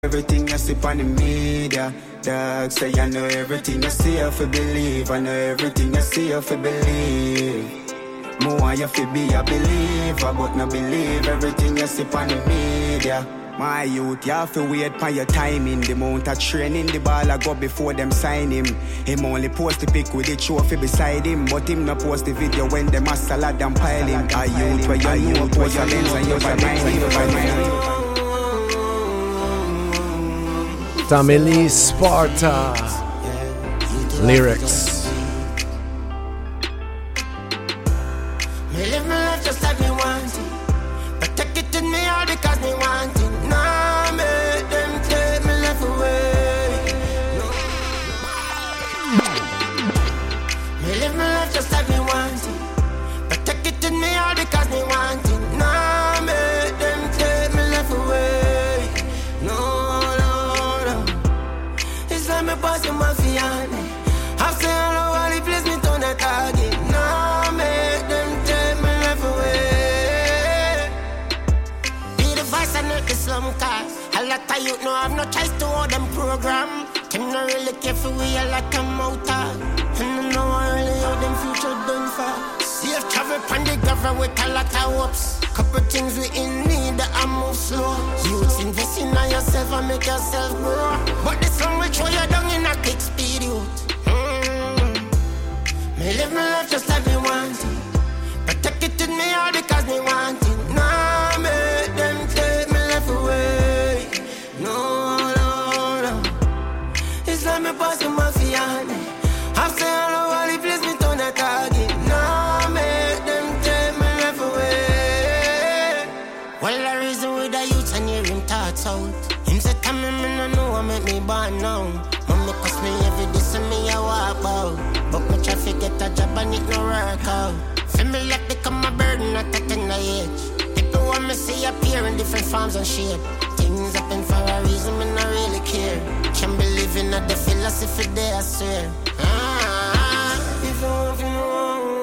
Everything you see on the media, dog say I know everything you see if you believe. I know everything you see if you believe. More you fi be a believer, but no believe everything you see on the media. My youth, you have to wait for your timing. The amount of training, the ball I go before them sign him. Him only post the pic with the trophy beside him, but him no post the video when them a salad and pile him. A youth where you know post your lens and your mind. Tommy Lee Sparta lyrics. Me live my life just like me want it, but take it in me all because me want it. Nah, make them take me life away. Me live my life just like me want it, but take it in me all because me want it. Nah, make them take me life away. No. Me boss in my fiance. I've seen all over the place, me turn a target. Now make them take me life away. Be the vice and not the slum cars. A lot of youth know have no choice to hold them program. Them not really care for we a lot of motor. And I know really how them future done for. Safe travel on the government with a lot of hopes. Couple things we in need that I move slow. Youths invest in yourself and make yourself grow. But this song will throw you down in a quick speed, youth. Me live my life just like me want it, but take it in me all because me want it. Nah, make them take me life away. No. It's like me boss in my fiance. I've seen all over the place, me turn a target. Nah, make them take me life away. Well, the reason with the youth and hear him thoughts out. Him say, tell me, no know what make me born now. Mommy cost me every day, so me a walk out. But me try to get a job and it no work out. Feel me like become a burden at a tender age. People want me see appear in different forms and shape. Things happen for a reason, me not really care. Can't believe in the philosophy there, I swear. If you want to know,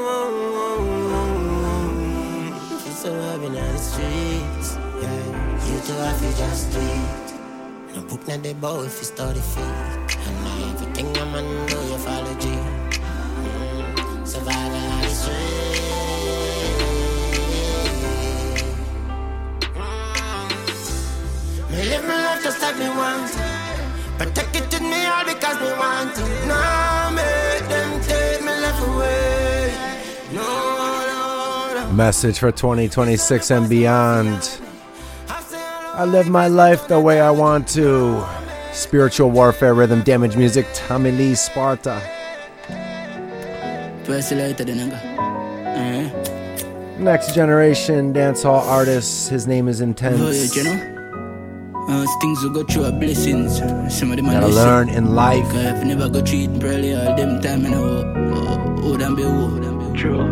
if you're so happy in the streets, yeah, you two have to just do it. No book not the bow if you start the feet. And everything I'm gonna do, you follow G. Survive on the street. Me live my life just like me want it, but take it in me all because me want it. Nah, make them take me life away. No. Message for 2026 and beyond. I live my life the way I want to. Spiritual warfare, rhythm, damage music, Tommy Lee Sparta. Next generation dancehall artist. His name is Intense. Things will go through our blessings. Some of them gotta learn in life. If you never go treat probably all them time in a true.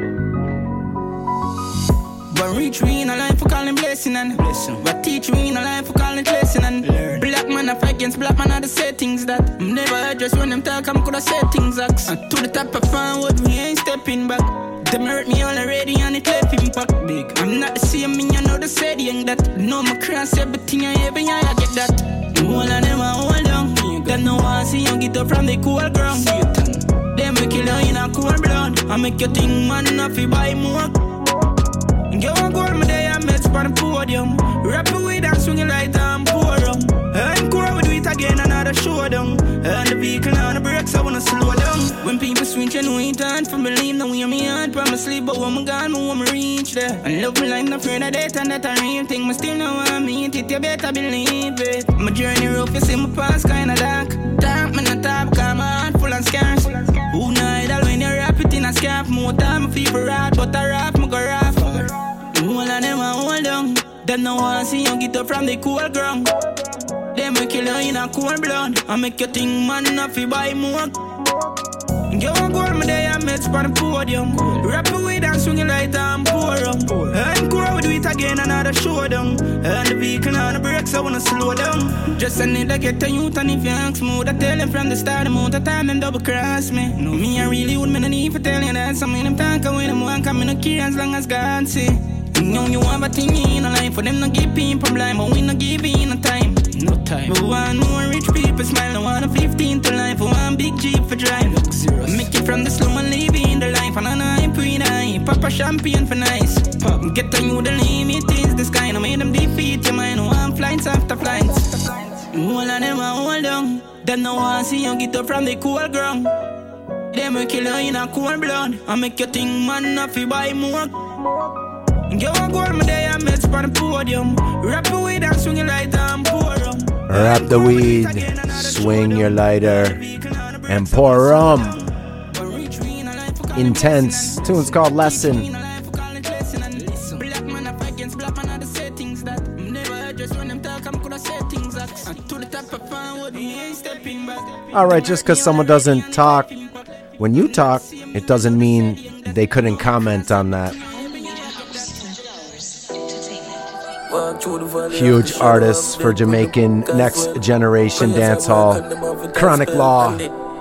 But reach me in a life for calling blessing and but teach me in a life for calling lesson and learn. Black man I fight against black man I say things that never address when them talk I'm coulda say things that to the top of forward we ain't stepping back. Them hurt me already and it left impact big. I'm not the same me I know the saying that no my cross everything I ever I get that. All of them I hold on. Them no one see you get up from the cool ground. Them we kill you in a cold blood. I make you think man enough you buy more. Go and go on my day I met on the podium. Rap away and swing it like I'm poor. And core we do it again another show down. And the vehicle on the brakes I wanna slow down. When people switch you know it time for believe. Now we me hard promise sleep but when I'm gone I want me reach there. And love me like no friend of that and that a real thing. Me still know I mean it you better believe it. My journey rough you see my past kinda dark. Talk me not talk cause my heart full and scarce. Who know it all when you rap it in a scarf. More time I feel rap but I rap me go rap. All of them I hold on. Them no one see you get up from the cool ground. Them we kill you in a cold blood. I make you think man enough you buy more. Go and go on my day I met on the podium. Rap away and swing it like I'm poor. And core we do it again another show down. And the vehicle on the brakes I wanna slow down. Just I need to get a youth and if you ask me I tell them from the start the amount of time them double cross me. No me I really would me no need for telling that. Some of them talk away them one come in no care as long as God see. You know you have a thing in a life for them to give people blind, but we no give in a time. no time. We want more rich people smile. I want a 15 to life. I want big Jeep for drive. Make it from the slum and live in the life. And I know I'm pretty high. Papa champagne for nice. Pop, get on you the limit is the sky. No make them defeat your mind. I want flights after flights. All of them are hold on. Them no want see you get up from the cool ground. Them will kill you in a cold blood. I make you think man if you buy more. Get one gold my day and mess on the podium. Wrap the weed and swing your lighter and pour rum. Wrap the weed, swing your lighter, and pour rum. Intense. Tune's called Lesson. Alright, just because someone doesn't talk, when you talk, it doesn't mean they couldn't comment on that. Huge artists for Jamaican next generation dancehall. Chronic Law.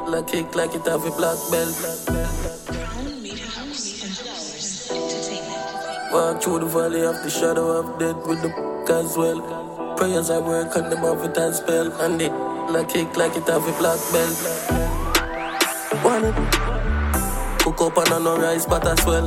Walk through the valley of the shadow of death with the as well. Prayers I work on them of it and spell. And it like kick like it have a black belt. Want it? Cook up and no rice but as well.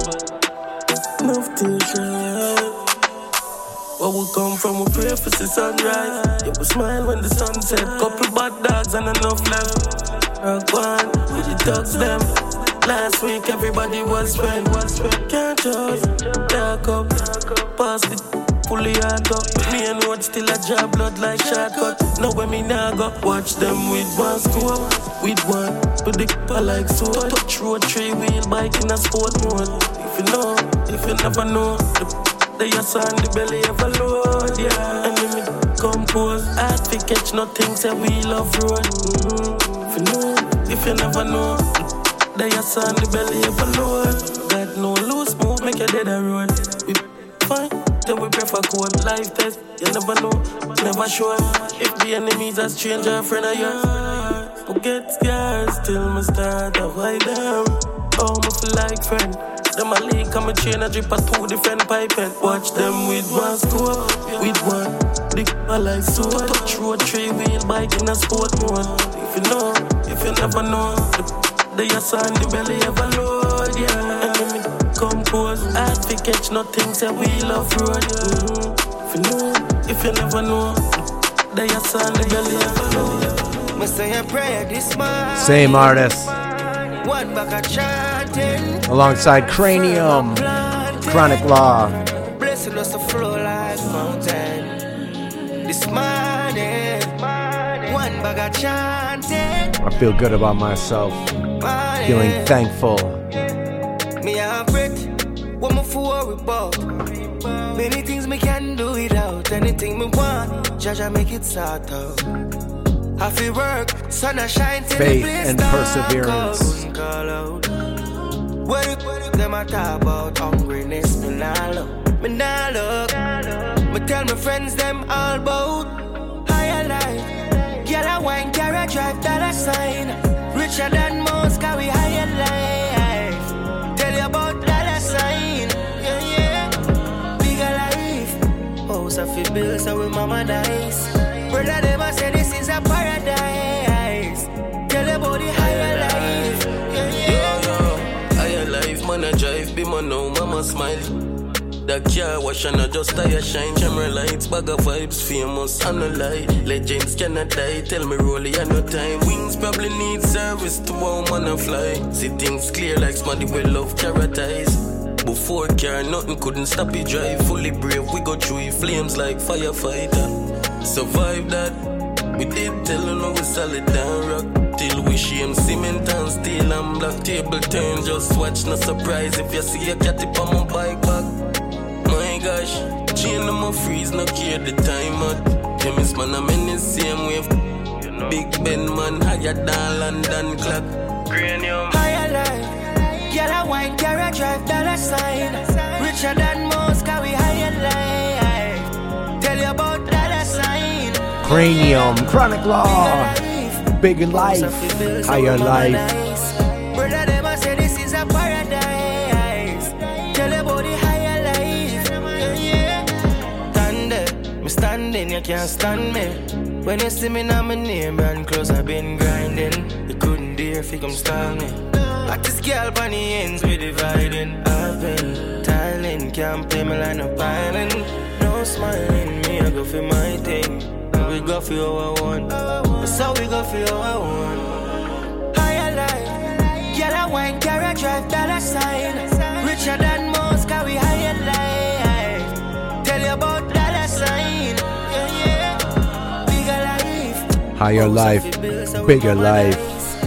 Enough t-shirt. Where we come from, we pray for the sunrise. Yeah, we smile when the sun set. Couple bad dogs and enough left. Rock one with the dogs them. Last week everybody was friend. Can't just dark up. Pass the fully hard up. Me and what still a job blood like shortcut. Now when me nah go watch them with one scope. With one, but the I like so. Touch road, 3-wheel bike in a sport mode. If you know, if you never know. They are on the belly of a load, yeah. And when me compose, hard to catch nothing, say we love road. If you know, if you never know, they are on the belly of a load. Got no loose move, make you dead a road. We fine, then we prefer cold life test. You never know, never sure. If the enemy's a stranger, a friend of yours. Forget scars, till me start to hide them. Oh, me feel like friend. Them a leak and me chain a drip a 2 different pipe and watch them with one scope, with one dick I like so. Touch road, 3-wheel bike in a sport mode. If you know, if you never know, they are on the belly of a load, yeah. And when me compose, hard to catch nothing, say we love road. If you know, if you never know, they are on the belly of a load. Me say a prayer this man. Same artist. One back a chanting. Alongside Cranium. Chronic Law. Blessing us to flow like fountain. This morning. One back a chanting. I feel good about myself. Feeling thankful. Me a breath. What me for worry about? Many things me can do without. Anything me want, Jaja make it sort out. I feel work, sun a shine till faith the place and perseverance. What if them a talk about hungriness? Me nah look, me nah look. Me tell my friends them all about higher life. Girl a wine, carry drive, dollar sign. Richer than most, carry higher life. Tell you about dollar sign. Yeah, yeah. Bigger life. House a fi build so we mama dies. Brother never say this is a paradise. Tell about the higher life. Yeah, yeah. Higher life, man a drive, be man now, mama smile. The car wash and I just tire shine. Camera lights, bag of vibes, famous and no lie. Legends cannot die, tell me rolly and no time. Wings probably need service to how man a fly. See things clear like somebody we love carrot eyes. Before car, nothing couldn't stop it drive. Fully brave, we go through flames like firefighter. Survive that. We did tell you no we solid and rock. Till we shame cement and steel and black. Table turn, just watch, no surprise. If you see a cat tip on my bike back. My gosh, chain on my freeze, no care the time out. Chemist man, I'm in the same wave. Big Ben man, higher than London clock. Cranium. Higher life. Girl a wine, carry drive, dollar sign. Richer than most, carry higher life. Tell you about dollar sign. Cranium, Chronic Law, Big in Life, Higher Life. Brother never say this is a paradise. Tell you about the higher life. Yeah, yeah. Stand there, me stand standing, you can't stand me. When you see me now, my name and close, I've been grinding. You couldn't dare if you come style me. At this girl, bunny ends, we dividing. I've been tiling, can't pay me line up piling. No smiling, me, I go for my thing. We go for our one. That's how we go for our one. Higher life, girl, I wine, carry, drive, dollar sign. Richer than most, cause we higher life. Tell you about dollar sign. Yeah, yeah. Bigger life. Higher life, bigger life.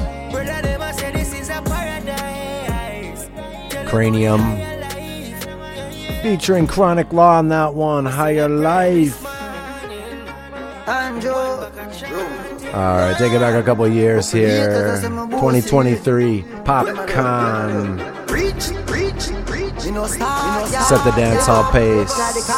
Cranium. Featuring Chronic Law on that one. Higher life. Alright, take it back a couple years here. 2023, Popcaan. Set the dance hall pace.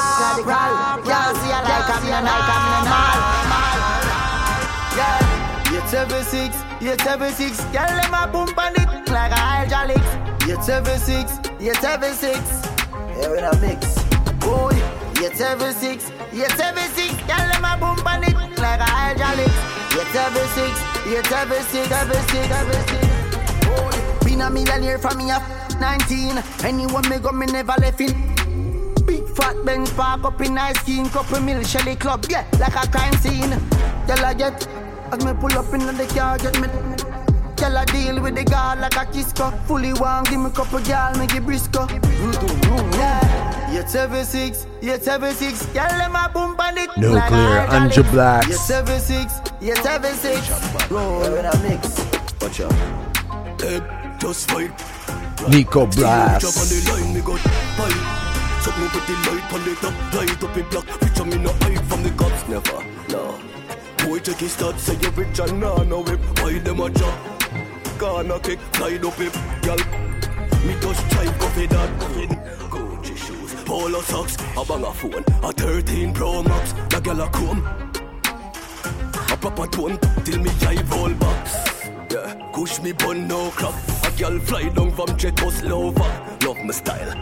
876, 876, girl, them a boom on it like a hydraulics. 876, 876, here in a mix. Boy, 876, 876, girl, them a boom on it like a hydraulics. 876, 876, 876. Boy, been a millionaire from me at 19. Anyone me go, me never left in. Big fat Benz park up in nice skin, couple mil Shelly Club, yeah, like a crime scene. Girl, I get. As me pull up in the car, get me. Tell a deal with the guard like a Kisco. Fully warm, give me couple girl, me give Briscoe. Yeah. 876, 876, girl, them a boom on it. Nuclear, Anja Blacks. 876, 876, roll with a mix. Watch out. Head, just fight. Nico Blast. Drop on the line, me got fight. So me put the light on the top, light up in black. Picture me no hide from the cops, never, no. Boy, check his stats, say you rich and nah, no whip. Why them a job? Gonna kick, slide up hip, y'all. Me just drive coffee that. Gucci shoes, polo socks, a bang a phone, a 13 Pro Max. The girl a comb, a proper tone, till me eye roll box. Yeah, kush me bun no crap. A girl fly down from Czechoslovakia. Love my style.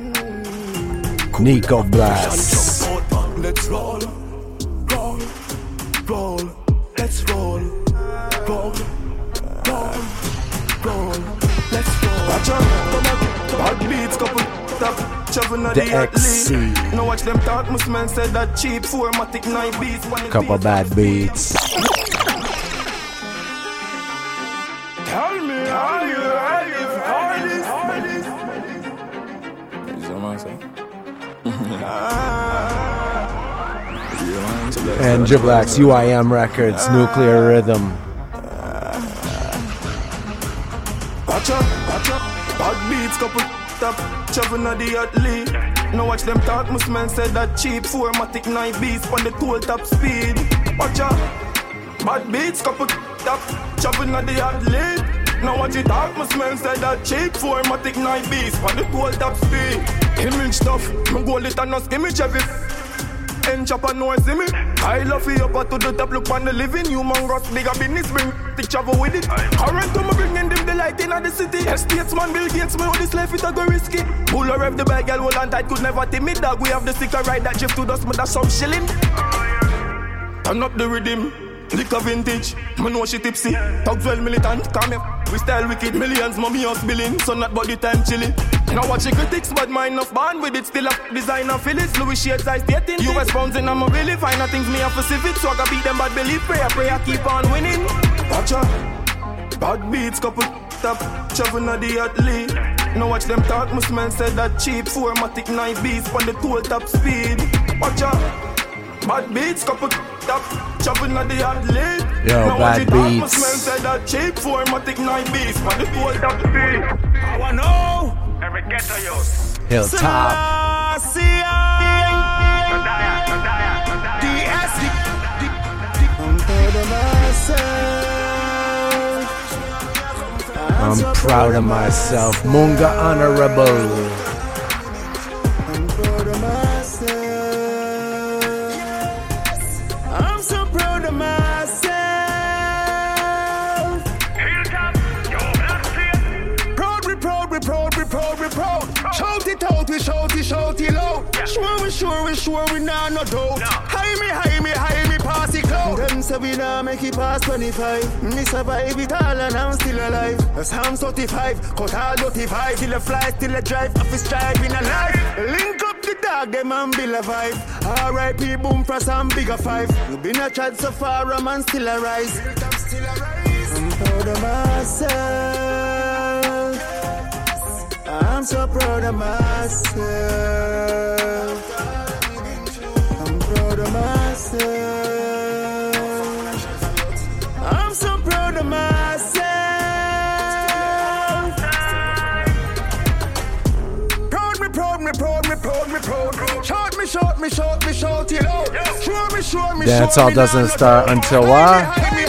Nico Blast. Let's roll, roll. Roll, let's roll, roll, roll, roll, let's roll. Watch out, bad beats, couple tap, shoving at the XC. Now watch them talk, most men said that cheap, 4matic 9 beats. Couple bad beats. Tell me how you live, how this. Is that what And Jiblax, UIM Records, Nuclear Rhythm. Watch out, bad beats, couple tap, shoving at the athlete. Now watch them talk, most men said that cheap, 4matic 9 beats on the tool top speed. Watch out, bad beats, couple tap, shoving at the athlete. Now watch it talk, most men said that cheap, 4matic 9 beats on the tool top speed. Image stuff, my goal it and us image every. And chopper no see me. I love you up to the top, look on the living. Humongous, bigger business, bring the travel with it. Current to me bringing them the light in the city. Statesman, Bill Gates, me how this life it a go risky. Bull or rev the bag, girl, hold on tight, could never tame me. Dog, we have the sticker ride that drift to dust, me that's some shilling. Turn up the rhythm, liquor vintage. Me know she tipsy, talk well militant, come here. We style wicked, millions, mommy house billing. So not body time chilling. Now watch the critics, but mine enough born with it. Still a designer Phyllis, Louis shades I stating. US pounds and I'm a really finer things me have for civic. So I gotta beat them bad believe, prayer, keep on winning. Watch out, bad beats, couple tap, shoving at the athlete. Now watch them talk, most men said that cheap, 4matic 9 beats on the tool top speed. Watch out, bad beats, couple tap, shoving at the athlete. Yo, now bad beats. Most men said that cheap, 4matic 9 beats on the tool top speed. I wanna know. Every ghetto youth. Hilltop. I'm proud of myself. Munga Honorable. I'm proud of myself. I'm so proud of myself. Proud. Shout it out, we shout it loud. We sure, we nah no doubt. High me, pass it cloud. Them say we nah make it past 25. Me survive it all and I'm still alive. As I'm 35, cut all 35. Till I fly, till I drive, off is striving alive. Link up the dog, them and Bill a vibe. R.I.P. Boom for some bigger five. You been a chat so far, a man still a rise. I'm proud of myself. I'm so proud of myself. I'm proud of myself. I'm so proud of myself. Proud me. Shout it out. Show me. Dancehall doesn't start until what?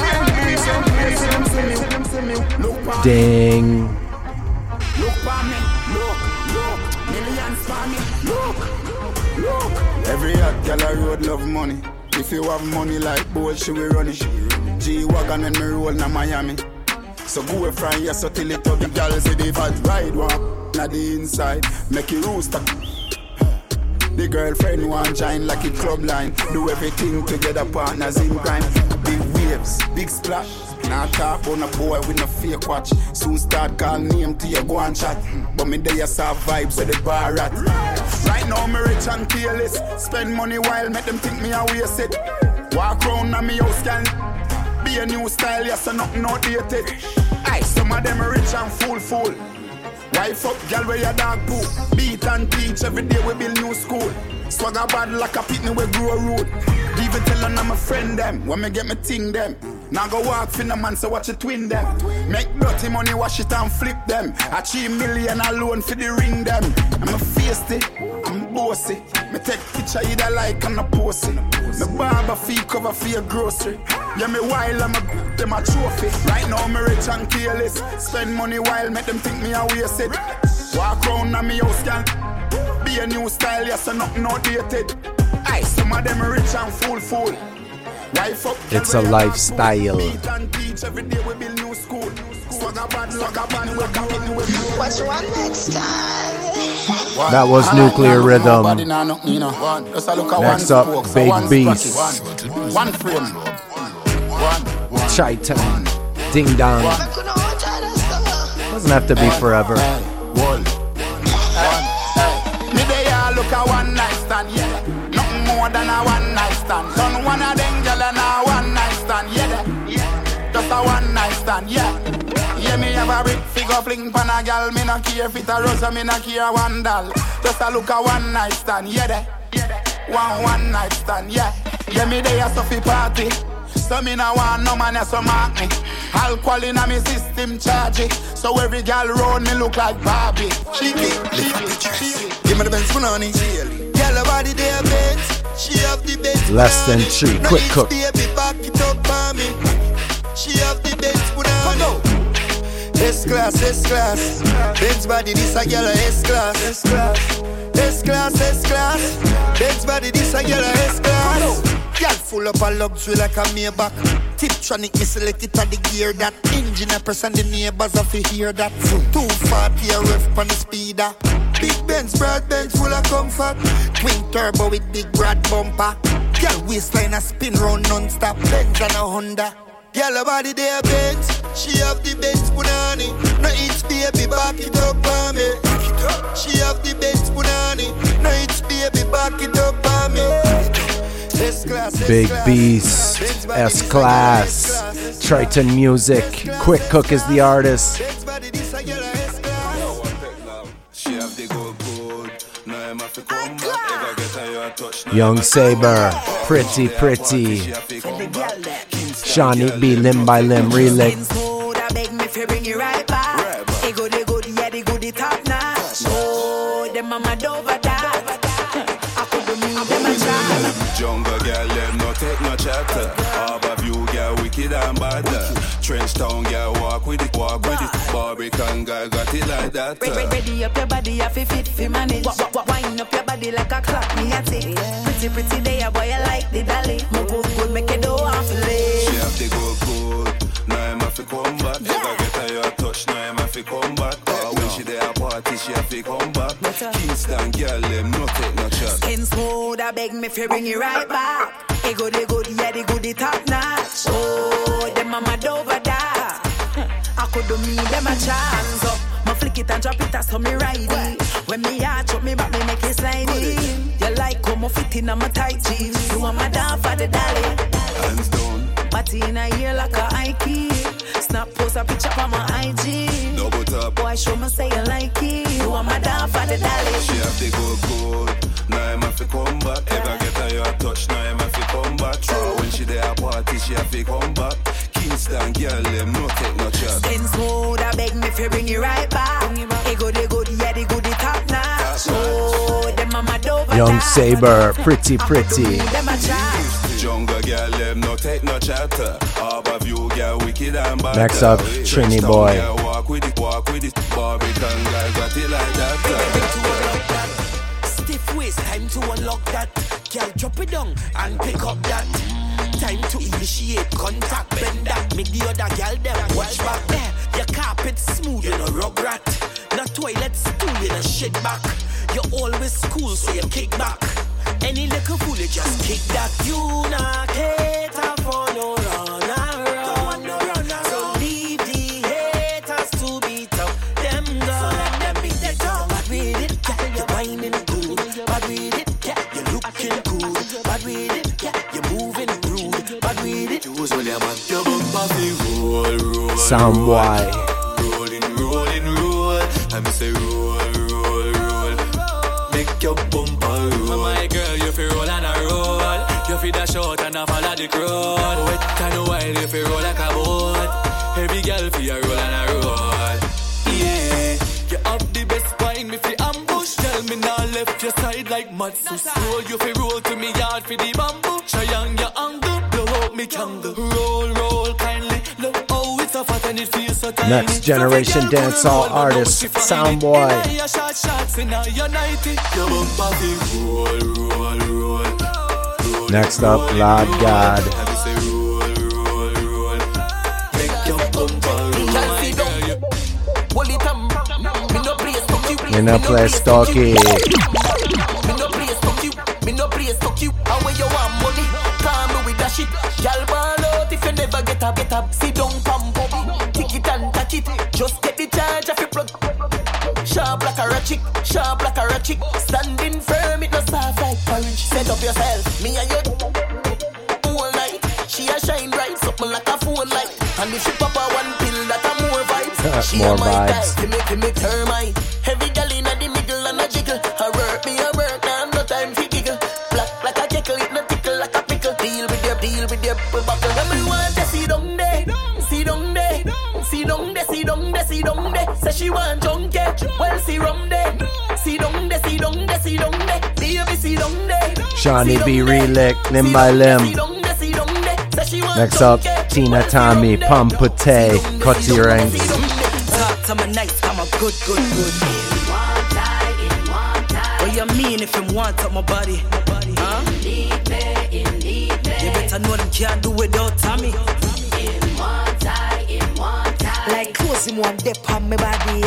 Ding. Look for me, look, millions for me, look. Every hot gal a road love money. If you have money like bold, she will run it. G-Wagon when me roll na Miami. So go from here so till it up the gal say they fat ride one. Na the inside, make it rooster. The girlfriend want join like a club line. Do everything together, partners in crime. Big waves, big splash. Now talk on a boy with no fake watch. Soon start call name to you go and chat. But me there you saw vibes with the bar at. Right now me rich and careless. Spend money while make them think me a waste it. Walk round on me house can be a new style, yes, so nothing outdated. Aye, some of them rich and fool. Wife up, girl, where your dog poo. Beat and teach, every day we build new school. Swagger bad like a pitney we grow road. Even tell them I'm a friend them, when me get me ting them. Now go walk for the man, so watch it twin them. Make dirty money, wash it and flip them. Achieve million alone for the ring them. I'm a feisty, I'm bossy. Me take picture either like and a post it. Me barber fee cover for your grocery. Yeah, me while I'm a them a trophy. Right now me rich and careless. Spend money while make them think me a waste it. Walk round on me house can be a new style, yes, so nothing outdated. Aye, some of them rich and fool. It's a lifestyle. That was Nuclear Rhythm. Next up, Big Beast. Chi-Town. Ding Dong. Doesn't have to be forever. Nothing more than a one night stand. Done one of them girl and a one night stand. Yeah, just a one night stand. Yeah, me have a big figure fling pan a girl. Me no care if it a rose, me no care one doll. Just a look a one night stand. Yeah, one night stand. Yeah, me there a Sophie party. So me no want no man so mark me. Alcohol in a me system charge it. So every girl round me look like Barbie. She give me the Benz Punani. Girl her body there Benz. She have the Benz. Less than 3. Quick cook. Baby back it up for me. She have the Benz Punani. S-class. Benz body this a girl a S-class. S-class. Benz body this a girl a S-class. Girl full up a luxury like a Maybach. Tiptronic, me select it at the gear that. Engine a press and the neighbors have to hear that. 240 a rev on the speeder. Big Benz, broad Benz full of comfort. Twin turbo with big broad bumper. Girl waistline a spin round non-stop. Benz and a Honda. Girl her body there Benz. She have the Benz Punani. No it's baby back it up on me. She have the Benz Punani. No it's baby back it up on me. Big Beast, S-Class, Triton Music, Quick Cook is the artist. Young Saber, Pretty, Shawnee B, Limb by Limb, Relic. Jungle girl, them no take no chatter. Harbor view girl, wicked and bad. Trench town girl, walk with it. Barbican girl, got it like that. Ready up your body, I feel fit for manage. Wind up your body like a clock, me a tick. Pretty day, boy, I like the dolly. My good, make it do half a leg. She have to go good, now I'm have to come back. If I get her your touch, now I'm have to come back. When she there a party, she have to come back. Kingston girl, them no take no chat. I beg me fi bring it right back. It good, yeah, the good, top notch. Oh, them mama over that. I could do me, them a chance up. Ma flick it and drop it as me ride it. When me heart chop me back, me make it slide it. You like how me fit in on my tight jeans. You want my down for the dolly. Hands down. Body in a ear like a Ike. Snap post a picture on my IG. Double tap. Boy, show me say you like it. You want my down for the dolly. She have to go good. Now I'm have to come back. Ever get her your touch, now I'm have to come back. True. When she there at party, she have to come back. Kingston girl, them no take no chance. Skin smooth, I beg me fi bring it right back. It good, yeah, the good, top notch. Oh, them mama over Young Saber, pretty. Jungle girl, them no take no chatter. Harbor View girl, wicked and bad. Next up, Trini Boy. Walk with it. Barbican guy got it like that. Stiff waist, time to unlock that. Girl, drop it down and pick up that. Time to initiate contact, bend that. Make the other girl them watch back there. Your carpet smooth, you know rug rat. Not toilet stool, you know shit back. You're always cool, so you kick back. Any little fool, you just kick that. You not cater for no run around. So leave the haters to beat up them guns. So let them beat their tongue. Bad with it, yeah, you're whining good. Bad with it, yeah, you're looking good. Bad with it, yeah, you're moving rude. Bad with it, you was when you're mad, your bumper be roll. Soundboy. Roll. I'm say roll. Make your bumper roll. My girl, you feel roll and a roll. You feel the short and a follow the crowd. Wet kind of wild, you feel roll like a boat. Heavy girl feel a roll and a roll. Yeah, you have the best wine, me fi ambush. Tell me now left your side like mud. So scroll, you feel roll to me yard for the bamboo. Try on your angle, blow up me candle. Roll, kindly. Look how it's a fat and it feels so tiny. Next generation dancehall artist, Soundboy. Next up, Lord God. In a place talkie. Me no place fuck you. How when you want money? Come with that shit. Y'all ball out if you never get up. Sit down, pump up, tick it and touch it. Just get the charge of your plug. Sharp like a ratchet. Standing firm, it no soft like porridge. Set up yourself, me and you all night. She a shine bright, something like a phone light. And if she pop a one pill, that a more vibes. She more a my vibes. type, you make termite. Heavy gal in the middle and a jiggle. Her work, me a work, now no time for giggle. Black like a jekyll, it no tickle like a pickle. Deal with your buckle. Everyone just see down there. Say she want junkie, well see rum there. See down there. Baby see down there. Shawnee B. Relic, limb by limb. Next up, Tina Tommy, Pampute, Cutty Ranks. Talk to my nice, I'm a good. What you mean if you want up my body? Huh? You better know them can't do without Tommy. Like close him one dip on my body.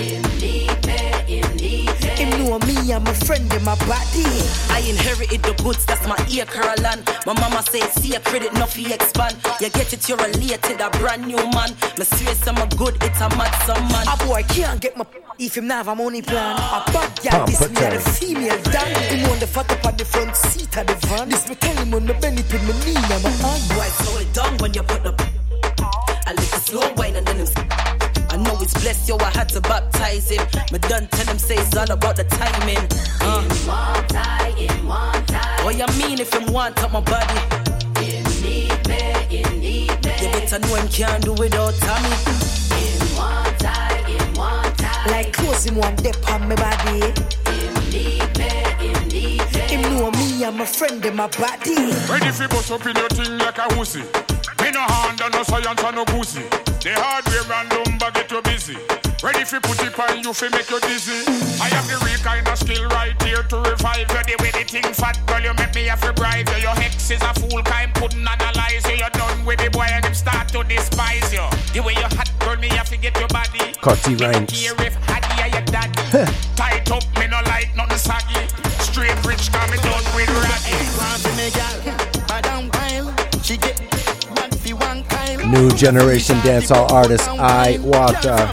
Him know me, I'm a friend in my body. I inherited the goods, that's my ear Caroline. My mama said, see a credit, nothing expand. You get it, you're related, a brand new man. My serious, I'm a good, it's a mad some man. A boy can't get my if him not have a money plan. A bad guy, this me a the female dan. Him on the fat up on the front seat of the van. This me tell him on the belly, put my knee on my hand. Boy, slow it down when you put the a little slow wine and then him. I know he's blessed, yo, I had to baptize him. Me done tell him, say it's all about the timing. In one time. What you mean if him want up my body? You better know him can't do without Tommy. In one time. Like close him one dip on my body. Him know me, I'm a friend in my body. Ready for bust up in your thing like a hussy. Me no hand and no science and no pussy. The hardware and lumber get you busy. Ready for put it on you for make you dizzy. I have the real kind of skill right here to revive you. The way the thing fat girl, you make me have to bribe you. Your hex is a fool kind, couldn't analyze you. You're done with the boy and him start to despise you. The way you hot girl, me have to get your body. Cutty Ranks. Here if hotty are your daddy. Tight up, me no like nothing saggy. Straight rich, come me done with rag. New generation dancehall artist Iwata.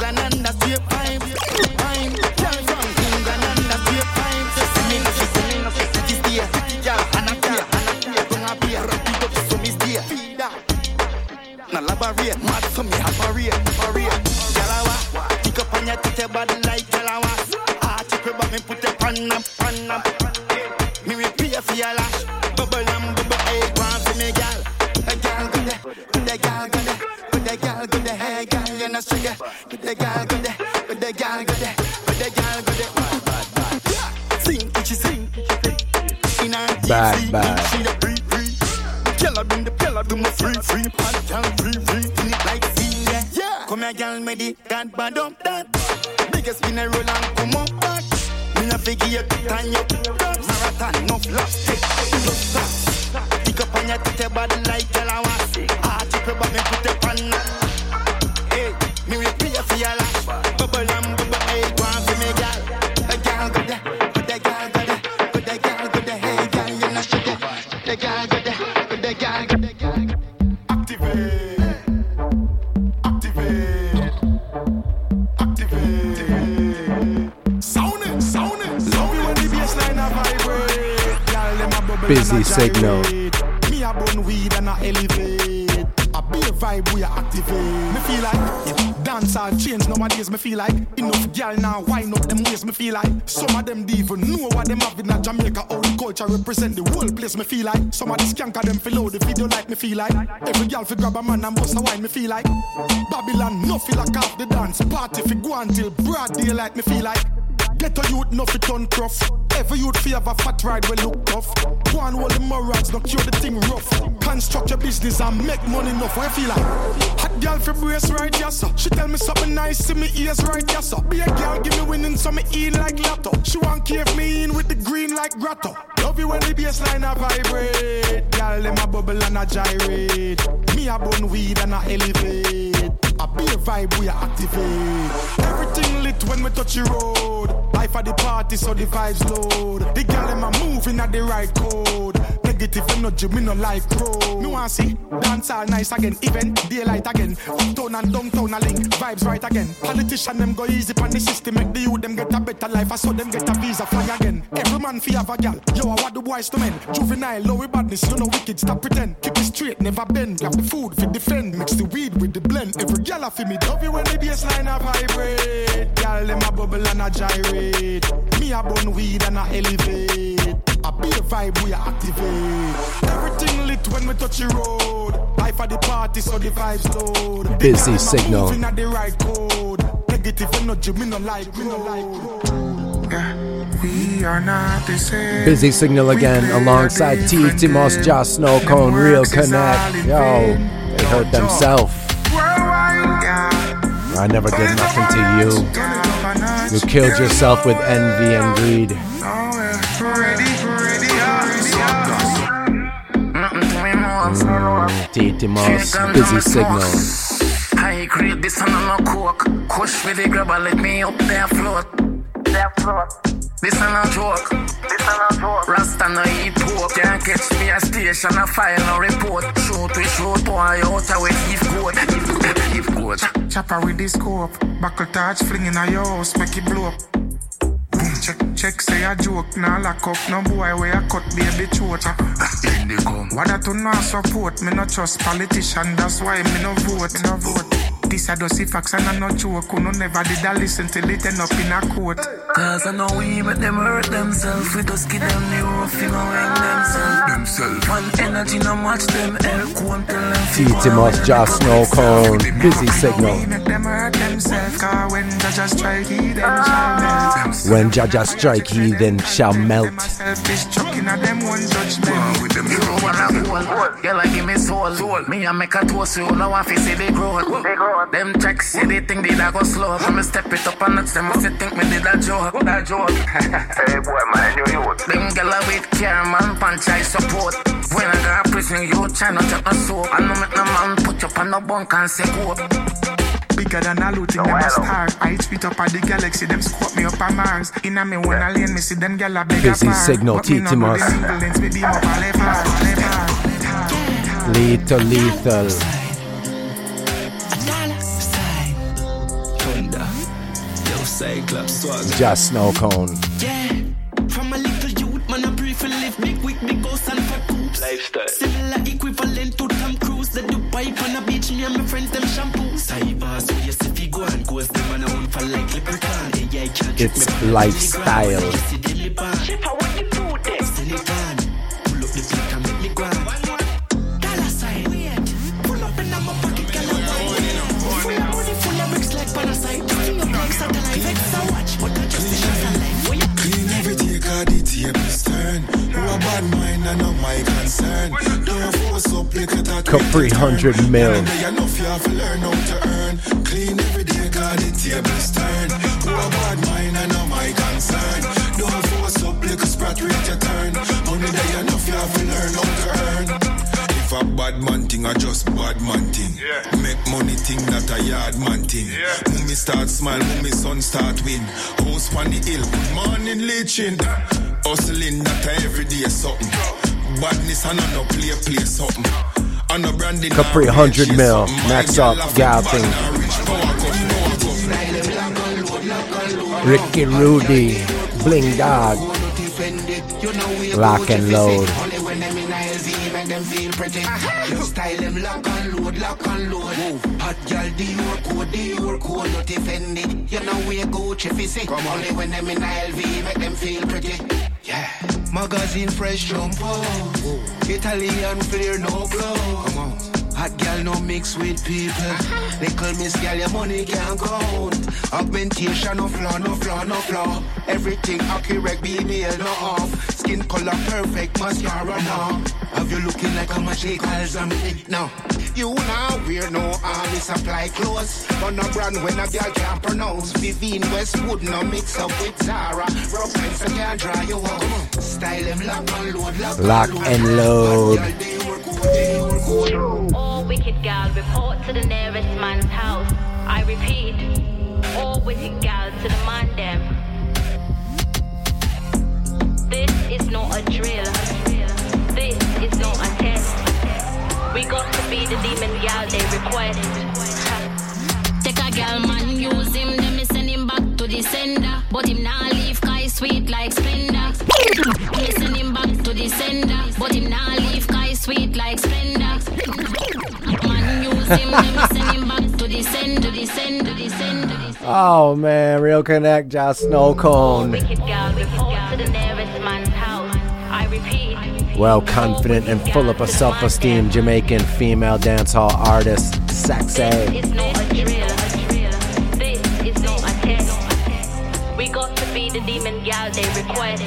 Bad, bad. Come here, girl, me the God bad up that. Biggest spin a roll and come up back. Me no figure you time you marathon, no flop, take no stop. Pick up on your tete body like girl I want. Ah, chip your back, me put it on that. Hey, me will pay for your lash. Bubble and bubble, hey, go on for me, girl. A girl go there, put the girl go there, put the girl go there, hey, girl, you know she there. The girl go there, put the girl go there. Activate. Busy signal. Me a burn weed and I elevate. I be a vibe we are activate. Me feel like dance all change nowadays. Me feel like enough girl now wind up them ways. Me feel like some of them don't even know what them have in a Jamaica. How the culture represent the whole place. Me feel like some of the skanker them feel the video like me feel like every girl fi grab a man and bust a wine. Me feel like Babylon no feel like half the dance party fi go until broad daylight. Me feel like get a youth no fi turn rough. Every youth fi have a fat ride we look tough. Go and hold the morals, no cure the thing rough. Construct your business and make money enough. Where I feel like hot girl fi brace right, yes sir. She tell me something nice, see me ears right, yes sir. Be a girl, give me winning, so me in like lotto. She want cave me in with the green like grotto. Love you when the bassline a vibrate. Girl, them a bubble and a gyrate. Me a burn weed and a elevate. I be a vibe we activate. Everything lit when we touch the road. Life at the party so the vibes load. The girl them a moving at the right code. Negative energy me no like road. Me want see dance all nice again. Even daylight again. Uptown and downtown a link. Vibes right again. Politician them go easy on the system. Make the youth them get a better life. I saw them get a visa fly again. Every man fi have a girl. Yo I want the boys to men. Juvenile low badness. You know wicked stop pretend. Keep it straight never bend. Grab the food fi defend. Mix the weed with the blend. Every girl a fi me. Love you when the bassline a vibrate. Girl them a bubble and a gyrate. Me a burn weed and I elevate. I be a vibe we activate. Everything lit when we touch the road. Life at the party so the vibes load. Busy signal. Moving at the right code. Negative energy me no like. We are not the same. Busy signal again alongside T. Timos, Joss Snow Cone, Real Connect. Yo, they hurt themselves. I never did nothing to you. You killed yourself with envy and greed. T-Timos, Busy signal. I create this and no coke. Kush with the grabber, let me up there float. This ain't a joke. Rasta no eat pork. Can't catch me a station, a file no report. Shoot we shoot, boy out with Eve code. Chopper with the scope. Buckle touch, fling in a your house, make it blow up. Check, say a joke, nah lock up. No boy where I cut baby throat. What I do not support, me not trust politician, that's why me no vote. This a dosy facts and I no joke. Who no never did I listen till it end up in a court. Cause I know we make them hurt themselves. We just give them the rough, you know, hang themselves. One energy no match them, elk won't tell them. T-Timos, Joss Snow Cone, Busy signal. We make them hurt themselves. Cause when Jaja strike, he then shall melt. When Jaja strike, he then shall melt. Girl, I give me soul. Me, I make a toast, you know, I see the growth. Them checks see they think they go slow. When me step it up and nuts them, must think me did a joke. Hey boy, man, you youth. Them girl with care, man, punch I support. When I go to prison, you try not to no soap. I know make no man put you up on no bunk and say go. Bigger than a looting, them a star. I tweet up at the galaxy, them squat me up on Mars. In a me when I lane, me see them gyal a beg a Busy signal, T-Timos. Lethal. Cyclops swag. Just Snow Cone. Yeah, from a little youth, man, I brief and live big with big house and fat coops. Lifestyle. Similar equivalent to Tom Cruise. They do pipe on the beach, me and my friends, them shampoo. Cybers, so you see if you go and goes, them on a own for like Leprechaun. Yeah, can't it's lifestyle. Chef, I want you to there. Send it on. Pull up the plate and make me go on. Dollar sign. Pull up and I'm a pocket gallon. Full of money, full of bricks like Panasite. String up like satellite. Extra watch, but I just the shots alive. Clean every day, cause the tables turn. Who a bad mind and not my concern. Don't force up, look at that. Capri 100 mil. You know you have to learn how to earn. Clean every day, cause the tables turn. Who a bad mind and not my concern. Don't force up, look a sprat rate your turn. Only day you know you have to learn how to earn. If a bad man thing or just bad man thing. Make money thing that a yard man thing. When me start smile, when me son start win. House on the hill, good morning leeching. Hustling that a everyday something. Badness and no play something. And a branding Capri 100 mil. Next up, gal thing. Ricky Rudy, Bling Dog, Lock and Load. Them feel pretty. Style them lock and load. Hot girl, the code, not offended. You know we go Chiffy say. Only when them in LV, make them feel pretty. Yeah. Magazine fresh jumper. Italian flair, no glow. Come on. Hot girl no mix with people. They call Miss Girl, your money can't count. Augmentation, no flaw. Everything accurate, BBL, no off. Skin color perfect, mascara now. Have you looking like a magical zombie now? You now wear no army supply clothes. On a brand when a girl can't pronounce. Vivienne Westwood no mix up with Zara. Rock pencil can't dry you out. Style them lock and load. Lock and load. All wicked gal report to the nearest man's house. I repeat, all wicked gal to the man them. This is not a drill. This is not a test. We got to be the demon gal they request. Take a gal man, use him, then me send him back to the sender. But him now leave Kai sweet like Splendor. Me send him back to the sender. But him now leave Kai sweet like Splendor. Man, use him, then me send him back to the sender. Oh man, Real Connect, Just Snow Cone. Wicked gal report to the nearest man's house. I repeat. Well, confident and full of a self-esteem Jamaican female dancehall artist, Sexy. This is not a drill. This is not a test. We got to be the demon gal they request.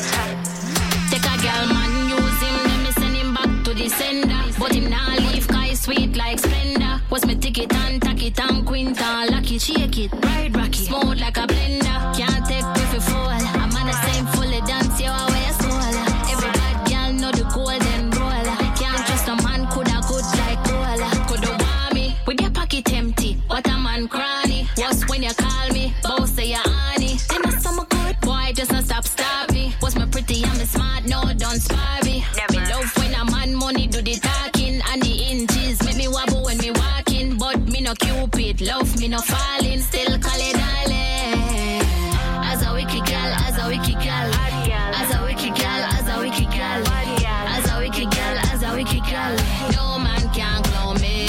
Take a gal man, use him, then me send him back to the sender. But him now leave Kai sweet like Splendor. Was me ticket and tack it and quintal, lock it, shake it, ride rocky, smooth like a blender. Can't take me for fool. I'm on the same fully dance, you away a soul. Every bad gal know the golden roll. Can't trust a man, coulda good like cola. Coulda want me with your pocket empty. What a man cranny. Was when you call me, both say you're honey. Then I saw my good boy, just not stop me. Was me pretty and me smart, no don't spar me. Me love when a man money do the talking and the inches make me wobble when me walking. But me no cupid, love me no falling, still call it darling. As a wicked gal, as a wicked gal, as a wicked gal, as a wicked gal, as a wicked gal, as a wicked gal. No man can clone me.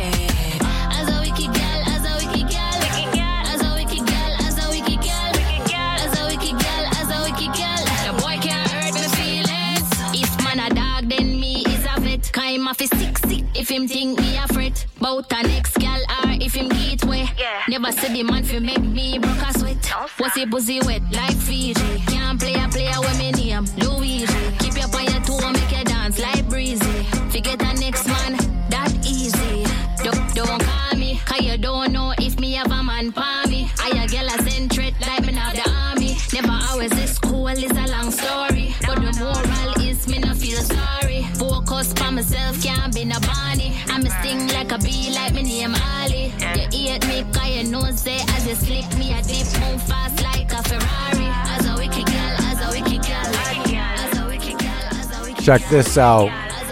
As a wicked gal, as a wicked gal, as a wicked gal, as a wicked gal, as a wicked gal, as a wicked gal. The boy can't hurt my feelings. If man a dog, then me is a vet. Kind of sick if him think me a fret. Bout a next gal or if him get way. Never see the man fi make me broke a sweat. Was he pussy wet like Fiji? Can't play a player with me name Luigi. Keep your on your toe, make you dance like breezy. Forget a next man, that easy. Don't call me, cause you don't know if me have a man for me. I a girl a send threat like me not the army. Never always this cool is a long story. But the moral is me not feel sorry. Focus for myself, can't be no Barney. I'm a sting like a bee, like me name Ali. You hate me cause you know say as you slick me a dip, move fast like a Ferrari. As a wicked girl, as a wicked girl, as a wicked girl, as a wicked girl. Check this out.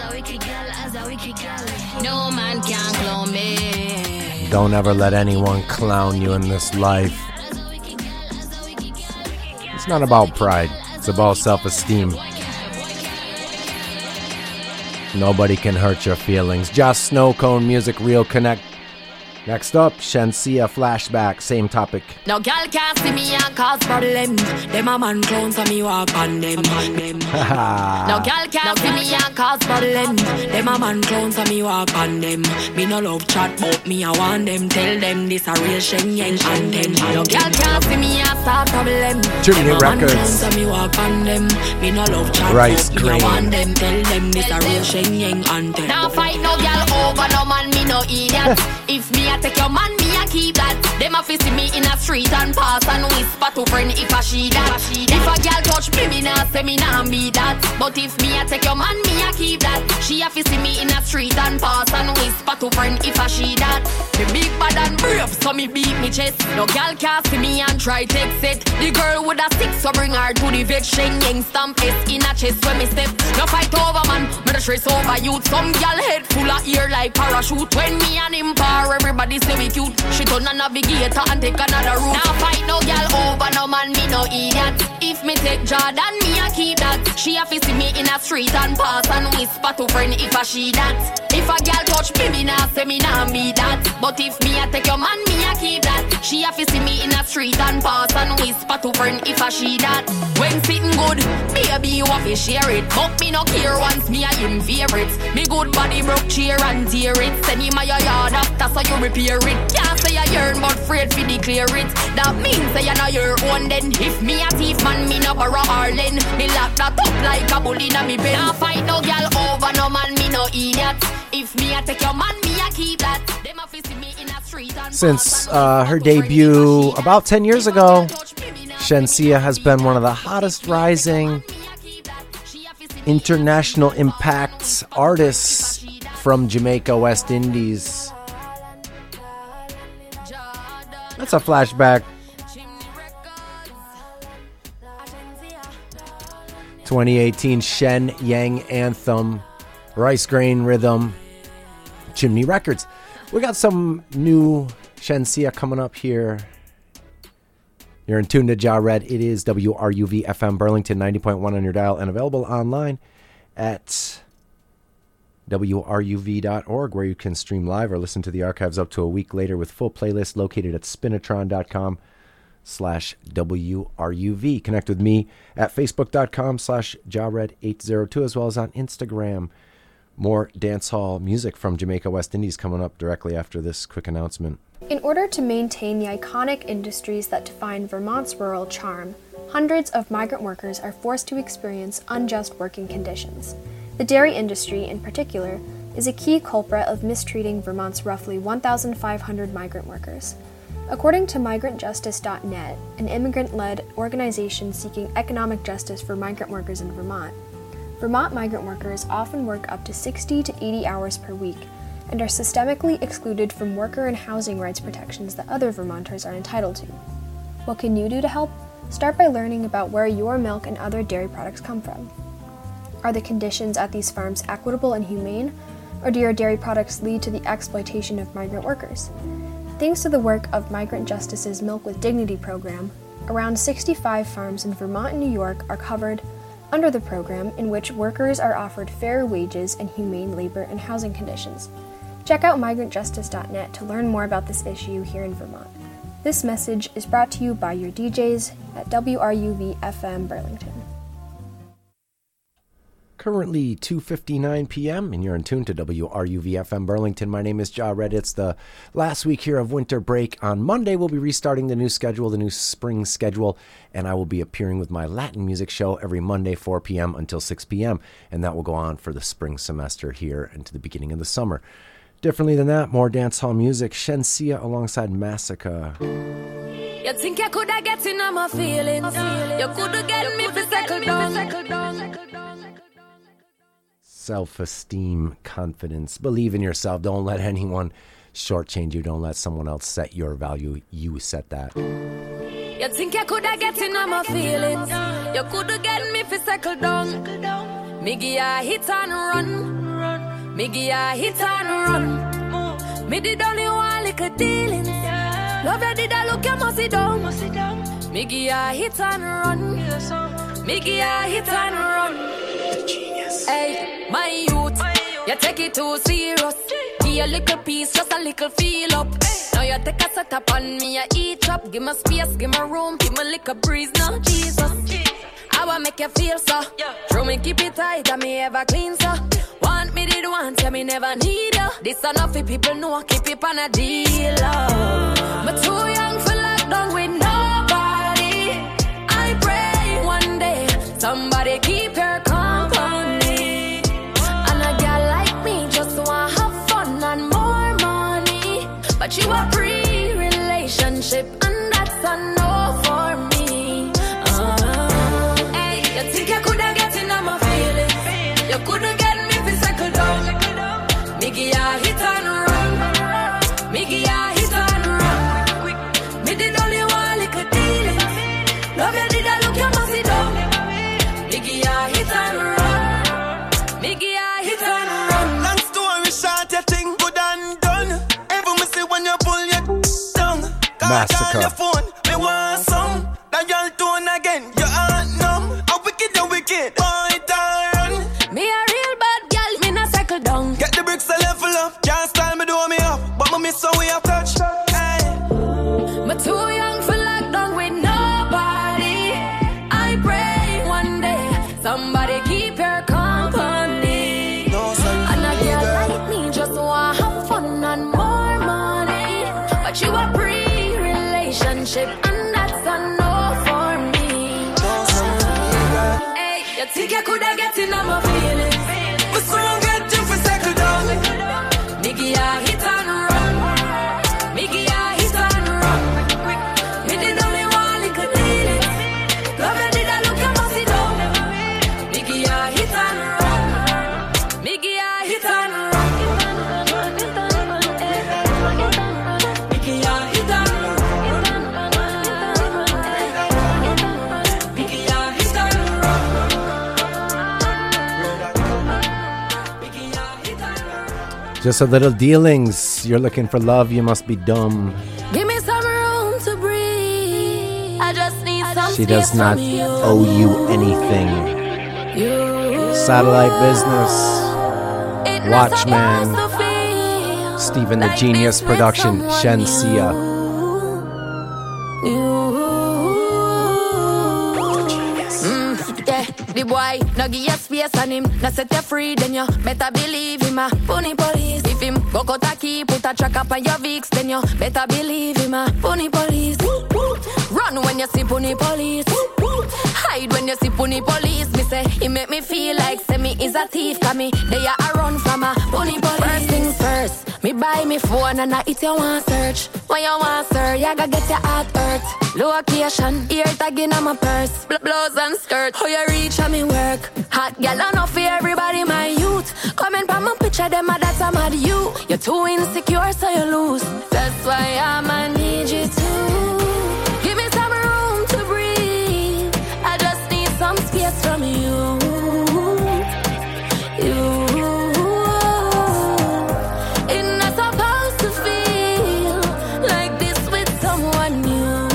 No man can clone me. Don't ever let anyone clown you in this life. It's not about pride. It's about self-esteem. Nobody can hurt your feelings. Just Snow Cone Music, Real Connect. Next up, Shenseea Flashback, same topic. No girl can't see me and cause problem. Them a man clowns and me walk on them. No girl can't see me and cause problem. Them a man clowns and me walk on them. Me no love chat but me I want them. Tell them this a real Shenyang anthem. No girl can't see me and start problem. Chimney Records. Clowns and me walk on them. Me no love chat Rice but me I Grain. want them. Tell them this a real Shenyang anthem. Now fight no girl over no man, me no idiot. If me I take your man, me a keep that. Them a fi see me in a street and pass and whisper to friend if a she that. If a girl touch me, me nah say me nah be that. But if me a take your man, me a keep that. She a fi see me in a street and pass and whisper to friend if a she that. Me big bad and brave, so me beat me chest. No girl can't see me and try take set. The girl with a stick, so bring her to the vet. Shenyang stamp S in a chest when me step. No fight over man, me the stress over youth. Some girl head full of ear like parachute. When me and him par, everybody say we cute. She turn a navigator and take another route. Now fight no girl over no man, me no idiot. If me take Jordan, me a keep that. She a fi see me in a street and pass and whisper to friend if a she that. If a girl touch me, me nah say me nah be that. But if me a take your man, me a keep that. She a fi see me in a street and pass and whisper to friend if a she that. When sitting good, baby you a fi share it. But me no care once me a him favorites. Me good body broke cheer and tear it. Send him a your yard after so you repair it. Can't say I yearn but afraid fi declare it. That means say you know your own then. If me a thief man, me no borrow Harlan. Me lock that up like a bull inna me bed. Now fight no girl over no man, me no idiot. If me a take your man, me a keep that. Them a fi see me in a street and Since her debut about 10 years ago, Shenseea has been one of the hottest rising international impact artists from Jamaica, West Indies. That's a flashback. 2018 Shenyang Anthem, Rice Grain Rhythm, Chimney Records. We got some new Shenseea coming up here. You're in tune to Ja Red. It is WRUV FM Burlington 90.1 on your dial and available online at WRUV.org, where you can stream live or listen to the archives up to a week later with full playlists located at spinatron.com/WRUV. Connect with me at facebook.com/JaRed802 as well as on Instagram. More dancehall music from Jamaica, West Indies coming up directly after this quick announcement. In order to maintain the iconic industries that define Vermont's rural charm, hundreds of migrant workers are forced to experience unjust working conditions. The dairy industry, in particular, is a key culprit of mistreating Vermont's roughly 1,500 migrant workers. According to MigrantJustice.net, an immigrant-led organization seeking economic justice for migrant workers in Vermont, Vermont migrant workers often work up to 60 to 80 hours per week and are systemically excluded from worker and housing rights protections that other Vermonters are entitled to. What can you do to help? Start by learning about where your milk and other dairy products come from. Are the conditions at these farms equitable and humane, or do your dairy products lead to the exploitation of migrant workers? Thanks to the work of Migrant Justice's Milk with Dignity program, around 65 farms in Vermont and New York are covered under the program, in which workers are offered fair wages and humane labor and housing conditions. Check out migrantjustice.net to learn more about this issue here in Vermont. This message is brought to you by your DJs at WRUV FM Burlington. Currently 2:59 p.m. and you're in tune to WRUV FM Burlington. My name is Ja Red. It's the last week here of winter break. On Monday, we'll be restarting the new schedule, the new spring schedule, and I will be appearing with my Latin music show every Monday, 4 p.m. until 6 p.m., and that will go on for the spring semester here into the beginning of the summer. Differently than that, more dancehall music, Shenseea alongside Massacre. You think you coulda get in on my feelings? You coulda get me for settle down. Self-esteem, confidence, believe in yourself. Don't let anyone shortchange you. Don't let someone else set your value. You set that. You think you coulda get in on my feelings? You coulda get me for settle down. Me give ya hit and run. Me give ya hit and run. Me did only one little dealings. Love you did I look you must sit down. Me give ya hit and run. Me give ya hit and run. Genius. Hey, my youth, you take it too serious. Give a little piece, just a little feel up. Now you take a set up on me, you eat up. Give me space, give me room, give me a little breeze now, Jesus. I wanna make you feel so. Throw me, keep it tight, and me ever clean so. Want me did want, tell me never need you. This enough for people know, keep it on a deal. But too young for lockdown with nobody. I pray one day somebody keep your company. And a girl like me just wanna have fun and more money. But you a pre-relationship and that's a no for me. Hey, you think you coulda get in on my feelings? You coulda get me if cycle down. Me give ya hit and run. Me give ya hit and run. Me did only one little dealings. Love you did I look you must sit down. Me give ya hit and run. Me give ya hit and run. Long story short, you think good and done. Every me see when you pull your down. Massacre. On your phone, me want some. That y'all tone again, you aren't numb. A wicked, you wicked. Point and run. Me a real bad girl, me not cycle down. Get the bricks a level up. Can't style me, do me up. But me miss how we have touch. Hey. Me too young for lockdown with nobody. I pray one day somebody keep your company. No, and a girl like me just want have fun and more money. But you a pre-relationship and that's a no for me. Hey, you think you coulda get in on my feelings? But soon get you for cycle down. Me give ya hit and run. Me give ya hit and run. Me did only one little dealings. Love you did I look you must sit down. Me give ya hit and run. Me give ya hit and run. Me give ya hit and run. Me give ya hit and run. Just a little dealings. You're looking for love, you must be dumb. Give me some room to breathe. I just need some She does space not from you. owe you anything. Satellite business. It not Watchman. supposed to feel Stephen the like Genius this with production. someone Shensia. Yeah, the boy no give you space on him. No set you free, then you better believe him. Pony police. If him go cut a key, put a track up on your VIX, then you better believe him. Pony police. Run when you see pony police. Hide when you see pony police. Me say he make me feel like say me is a thief. Cause me they are run from a pony police. First things first, me buy me phone and I it you want search. When you want sir, you gotta get your heart hurt. Location, ear tag in my purse. Blouse and skirt, how you reach and me work. Hot gal enough for everybody, my youth. Comment on my picture, them that's I'm at you. You're too insecure, so you lose. That's why I'ma need you to give me some room to breathe. I just need some space from you. It's not supposed to feel like this with someone new.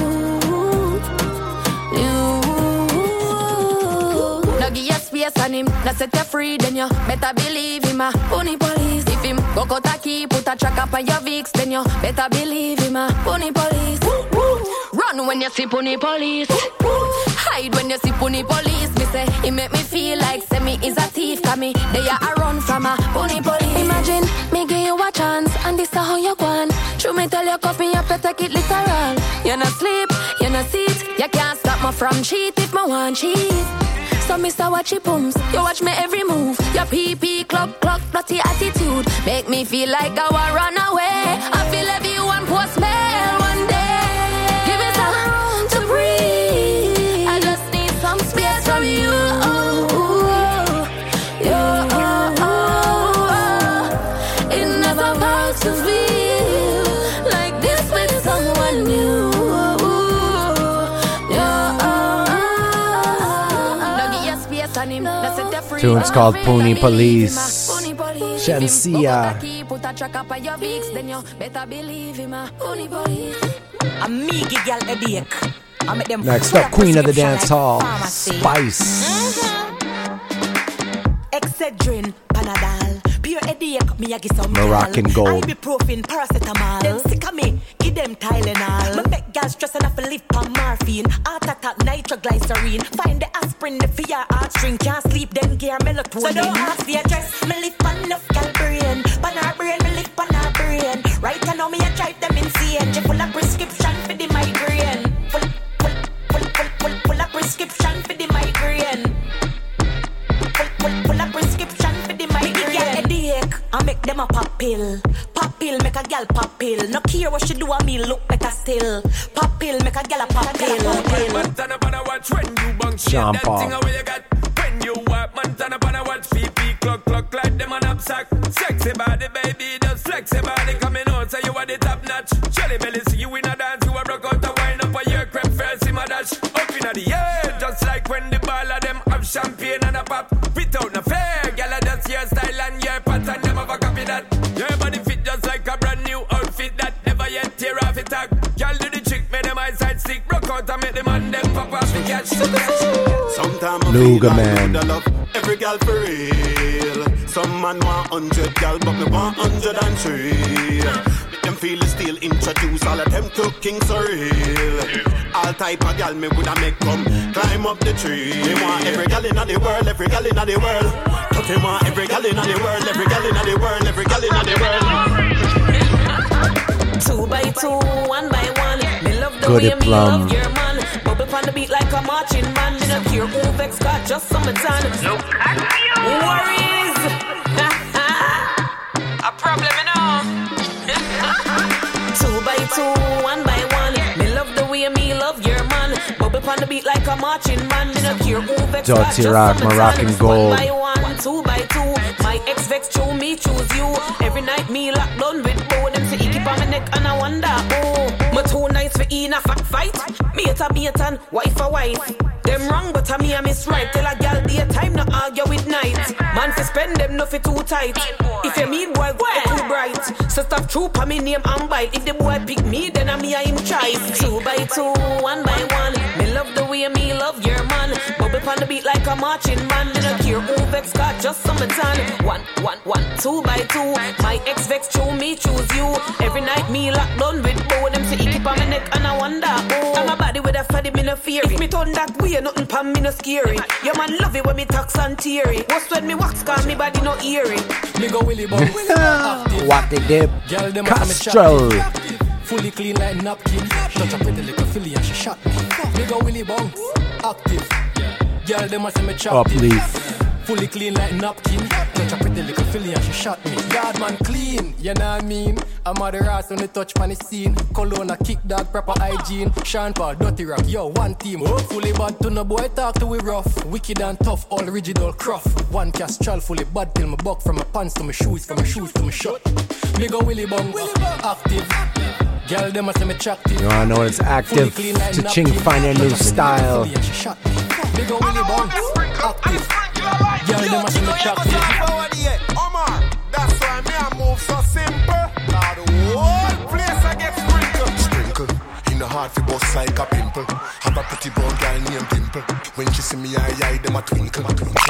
No give you space on him, no set you free, then you better believe him. Pony police. If him go cut a key, put a track up on your VIX, then you better believe him. Pony police. Run when you see pony police. Hide when you see pony police. Me say he make me feel like say me is a thief. Cause me they are run from a pony police. Imagine me give you a chance and this is how you gone. Should me tell you cuff me up, you take it literal. You no sleep, you no sit. You can't stop me from cheat if me want cheat. So Mr. Watch your pumps, you watch me every move. Your PP, clock, dirty attitude. Make me feel like I want run away. I feel everyone post mail one day. Give me some room to breathe. I just need some space from you. It's not supposed to feel like this with someone new. Tune's called Pony Police. Shensia. A meaty girl headache. Next up, Queen of the Dance Hall, Spice. Excedrin, Panadol, pure headache, me a give some Moroccan Gold. Ibuprofen, paracetamol. Them sick of me, give them Tylenol. Me make girls stress enough to live on morphine. Heart attack, nitroglycerine. Find the aspirin, the fear heartstring. Can't sleep, then gear melatonin. So don't ask the address, me live on enough gal brain. Pan her brain, me live on her brain. Right now, me a drive them insane. She full of prescription for the migraine. Full of prescription for the migraine. Full of prescription for the migraine. Headache, I make them a pop pill. Pop pill, make a gal pop pill. No care what she do, a me look better still. Pop pill, make a gal a pop pill. Sean Paul. When you walk, man, turn up on a watch VP clock like them on knapsack. Sexy body, baby, just flexy body coming out, so you are the top notch. Jelly belly, see you in a dance, you a broke out a wine up a your crep first in my dash. Up in the air, just like when the ball of them have champagne and a pop. Without no fair, girl, I just your style and your pattern, them have a copy that. Your body fit just like a brand new outfit that never yet tear off it tag. Girl, do the trick, make them eyesight stick, broke out and make them and them pop off the catch. Sometimes I Luga feel man. like I love every girl for real. Some man want 100 girl, but me want 103. Make them feel still introduce all of them to King Surreal. All type of girl me woulda make come climb up the tree. Me want every girl in the world, every girl in the world. But me want every girl in the world, every girl in the world, every girl in the world. 2 by 2, 1 by 1. Me love the Good way at me plum. love your man. Bubble on the beat like a marching man. Me not care who vex got just summertime. Worries. A problem, you know. 2 by 2, 1 by 1. Me love the way me love your man. Bubble on the beat like a marching man. Me not care who vex got Dirty just Rock, summertime. Moroccan Gold. 1 by 1, 2 by 2. My ex vex choose me, choose you. Every night me lock down with bow. Them say he keep on my neck and I wonder, oh. My 2 nights for in a fat fight. Mate a mate and wife a wife. Them wrong but a me a miss right. Tell a gal daytime no argue with night. Man fi spend them no fi too tight. If you mean boy go too bright. So stop troop on me name and bite. If the boy pick me then a me a him choice. 2 by 2, 1 by 1. Me love the way me love your man. Bubble on the beat like a marching man. Me no care who vex got just summertime. 1, 2 by 2. My ex vex choose me, choose you. Every night me lock down with bow. Them say he keep on my neck and I wonder, oh. I'm a body with a fatty, me no fear it. If me turn that way, nothing pan me no scary. Your man love it when me talks and teary. What's when me wax cause me body no eerie. Me go Willy Bong. What they did, Castro. Fully clean like napkin. Touch up with the little filly and she shot me. Me go Willy Bong. Active. Girl, them a say me chop. Uplift. Fully clean like napkin. Touch up with the little filly and she shot me. Yard man clean, you know what I mean? I'm at the ass on the touch pan the scene. Cologne a kick dog, proper hygiene. Sean Paul, Dirty Rock, yo, one team. Fully bad to no boy, talk to we rough. Wicked and tough, all rigid, all cruff. One Castrol fully bad till my buck. From my pants to my shoes, from my shoes to my shirt. Me go Willy Bong, active. Girl, them a say me attractive. You wanna know it's active? To Ching find a new style. Me go Willy Bong, active. Girl, them a say me attractive. Omar, that's why me I move so simple. Now the whole place I get sprinkled. Sprinkle in the heart fi bust like a pimple. Have a pretty brown girl named Dimple. When she see me eye them a twinkle. I know what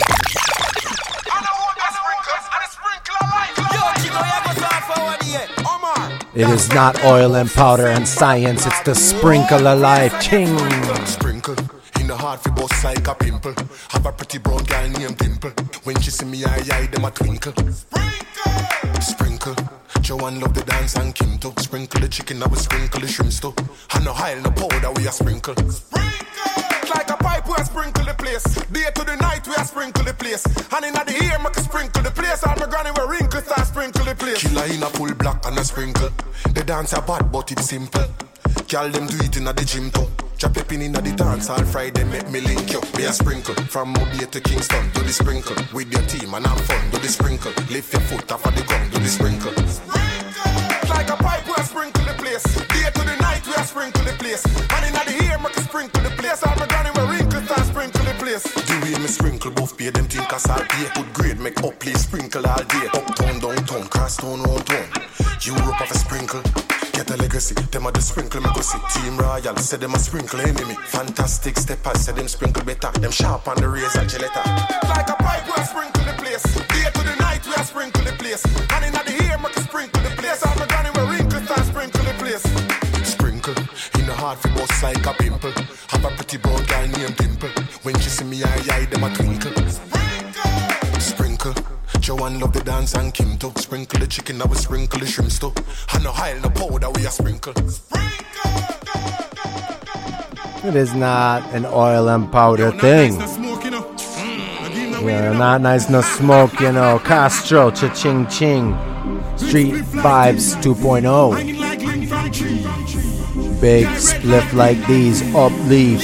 the sprinkles and the sprinkler life. Yo, kilo ya go start for one year. Omar. It is not oil and powder and science, it's the sprinkle of life. Ching. Sprinkle in the heart fi bust like a pimple. Have a pretty brown girl named Dimple. When she see me eye them a twinkle. Sprinkle. Joanne love the dance and Kim too. Sprinkle the chicken, I will sprinkle the shrimps too. And no oil, no powder, we a sprinkle. Like a pipe, we a sprinkle the place. Day to the night, we a sprinkle the place. And in the ear, make a sprinkle the place. And my granny will wrinkle, start sprinkle the place. Killer in a full black and a sprinkle. The dance a bad, but it's simple. Girl, them do it in the gym too. Chop a pin in the dance all Friday, make me link you. Be a sprinkle. From Mobile to Kingston, do the sprinkle. With your team and have fun, do the sprinkle. Lift your foot off of the ground, do the sprinkle. Like a pipe, we a sprinkle the place. Day to the night, we a sprinkle the place. And in the ear, make a sprinkle the place. All my granny will wrinkle, start sprinkle the place. The way me sprinkle, both pay them think as all day. Good grade, make up play, sprinkle all day. Uptown, downtown, cross town, round town. Europe have a sprinkle. get a legacy. Them a the sprinkle me go see. Team Royal, say them a sprinkle enemy. Fantastic steppers, say them sprinkle better. Them sharp on the razor, Gilletta. Like a pipe, we a sprinkle the place. Day to the night, we a sprinkle the place. And in the ear, make a sprinkle the place. I'm a granny with wrinkles and sprinkle the place. Sprinkle, in the heart for bust like a pimple. Have a pretty brown girl named Dimple. When she see me, eye, them a twinkle. Sprinkle. Joanne love the dance and Kim too. Sprinkle the chicken, now we sprinkle the shrimps too. And no oil, no powder, we a sprinkle. It is not an oil and powder thing. Yeah, not nice no smoke, you know. Castro, cha-ching ching. Street Vibes 2.0. Big spliff like these, up leaf.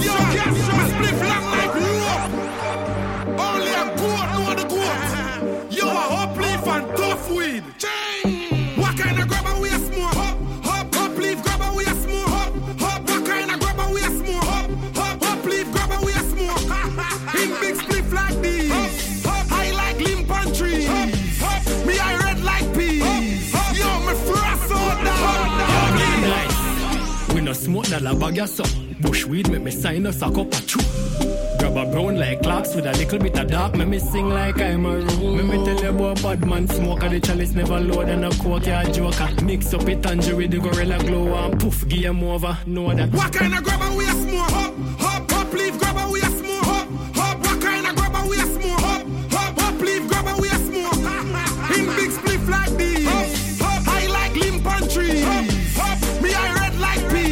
Smoke that la bag ya up. Bushweed make me sign a sock up a chew. Grab a brown like clocks with a little bit of dark. Make me sing like I'm a room. Make me tell you about bad man smoke. The chalice never load and a coke ya joker. Mix up it tangerine with the gorilla glow and poof game over. Know that. What kind of grabber we a smoke? Hop, leaf grabber we a smoke. Hop, what kind of grabber we a smoke? Hop, leaf grabber we a smoke. In big spliff like this. I like limp and tree. Me I red like pea.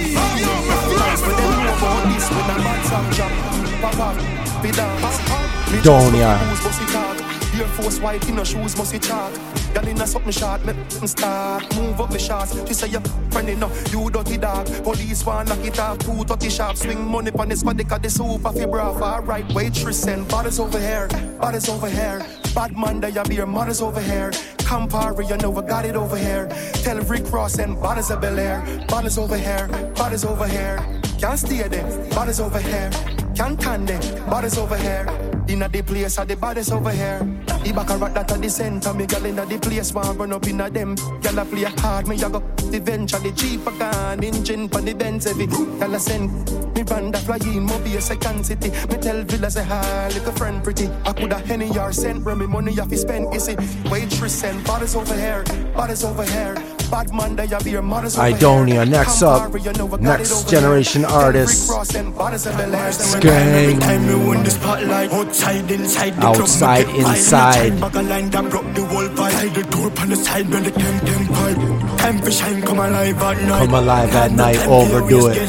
Donia. Air Force white in her shoes, must be chalk. Girl in a something short, me start. Move up the shots. She say, you friend enough, you dirty dog. Police want knock it off, 230 sharp. Swing money on the spot, they cut the soup off your bra. Far right, waitress and bodies over here. Bodies over here. Bad man, they have your mothers over here. Campari, you know we got it over here. Tell Rick Ross and bodies of Bel Air. Bodies over here, bodies over here. Can't stay there, bodies over here. Can't stand there, bodies over here. Inna the place, the bodies over here. The back a rock that at the center. Me girl inna the place, want run up inna them. Girl a play hard, me a go the venture. The Jeep a gone, engine for the Benz heavy. Girl a send me band a flying, Mobi a second city. Me tell Villa say hi, like a friend pretty. I coulda Henny or sent, run me money off his spend. You see, waitress and bodies over here, bodies over here. Bad man, they have your mothers over here. Idonia, next up, next generation artist. Skang. Outside, inside. Come alive at night, overdo it.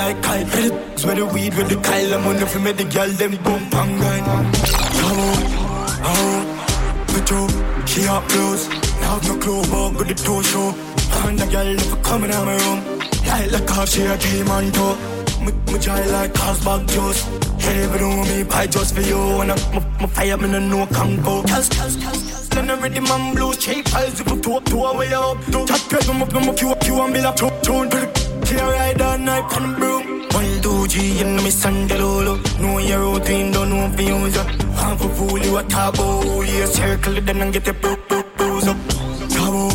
She up close, now no clue about good the toe show. And the girl never coming out my room. Like half she a came on top. My child like cars bag juice. Hey, but don't me pie just for you. And my fire me no can go. Cause then I ready man blues. Cheap piles if I talk to her way up. Chat press them up, no more Q and bill up. Tone to the clear ride all night on the broom. 1, 2, 3, and me sandalolo. Know your routine, don't know if you use it. Half a fool you a tabo. You circle it then and get the bruise up. Tabo,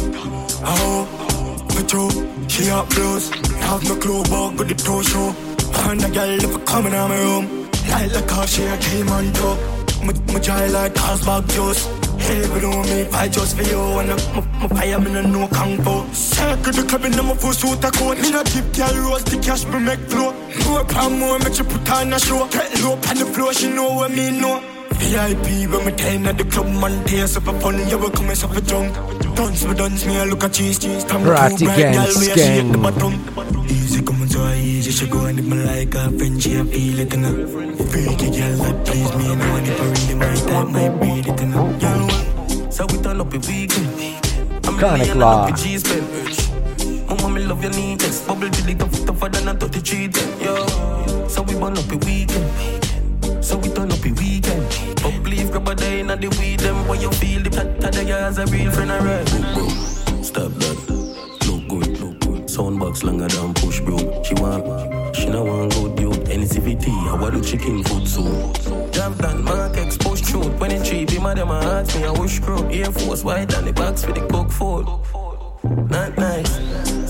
she up close, have no clue about good the toe show. And the girl never coming out my room. Like car she a came on top. My child like cars bag juice. Hey, but don't me fight just for you. And my fire me no kung fu. Circle the club in my full suit a coat. Me not keep girl rose the cash me make flow. More pound more make you put on a show. Get low on the floor, she know what me know. VIP when me ten at the club man tears up upon you will come as up a drunk. Dance me I look at cheese. Ratty gang, skang. Easy come on so easy, she go and if me like her friend she a feel it and freaky girl that please me and one if I really my type might beat it and girl. So we turn up a weekend. Chronic Law. Mama me love your neatness, bubble till it tougher than a 33 yo. So we burn up a weekend. So we turn up a weekend. But believe grab a day in the weed them when you feel the tat the guys a real friend I ride. Stop that. Look good. Soundbox longer than push bro. She no want go dude. NCVT, I want the chicken food soon. Jump down, mark exposed truth. When it cheap, him and them ask me I wish crew. Air Force white and the box for the cook food. Not nice.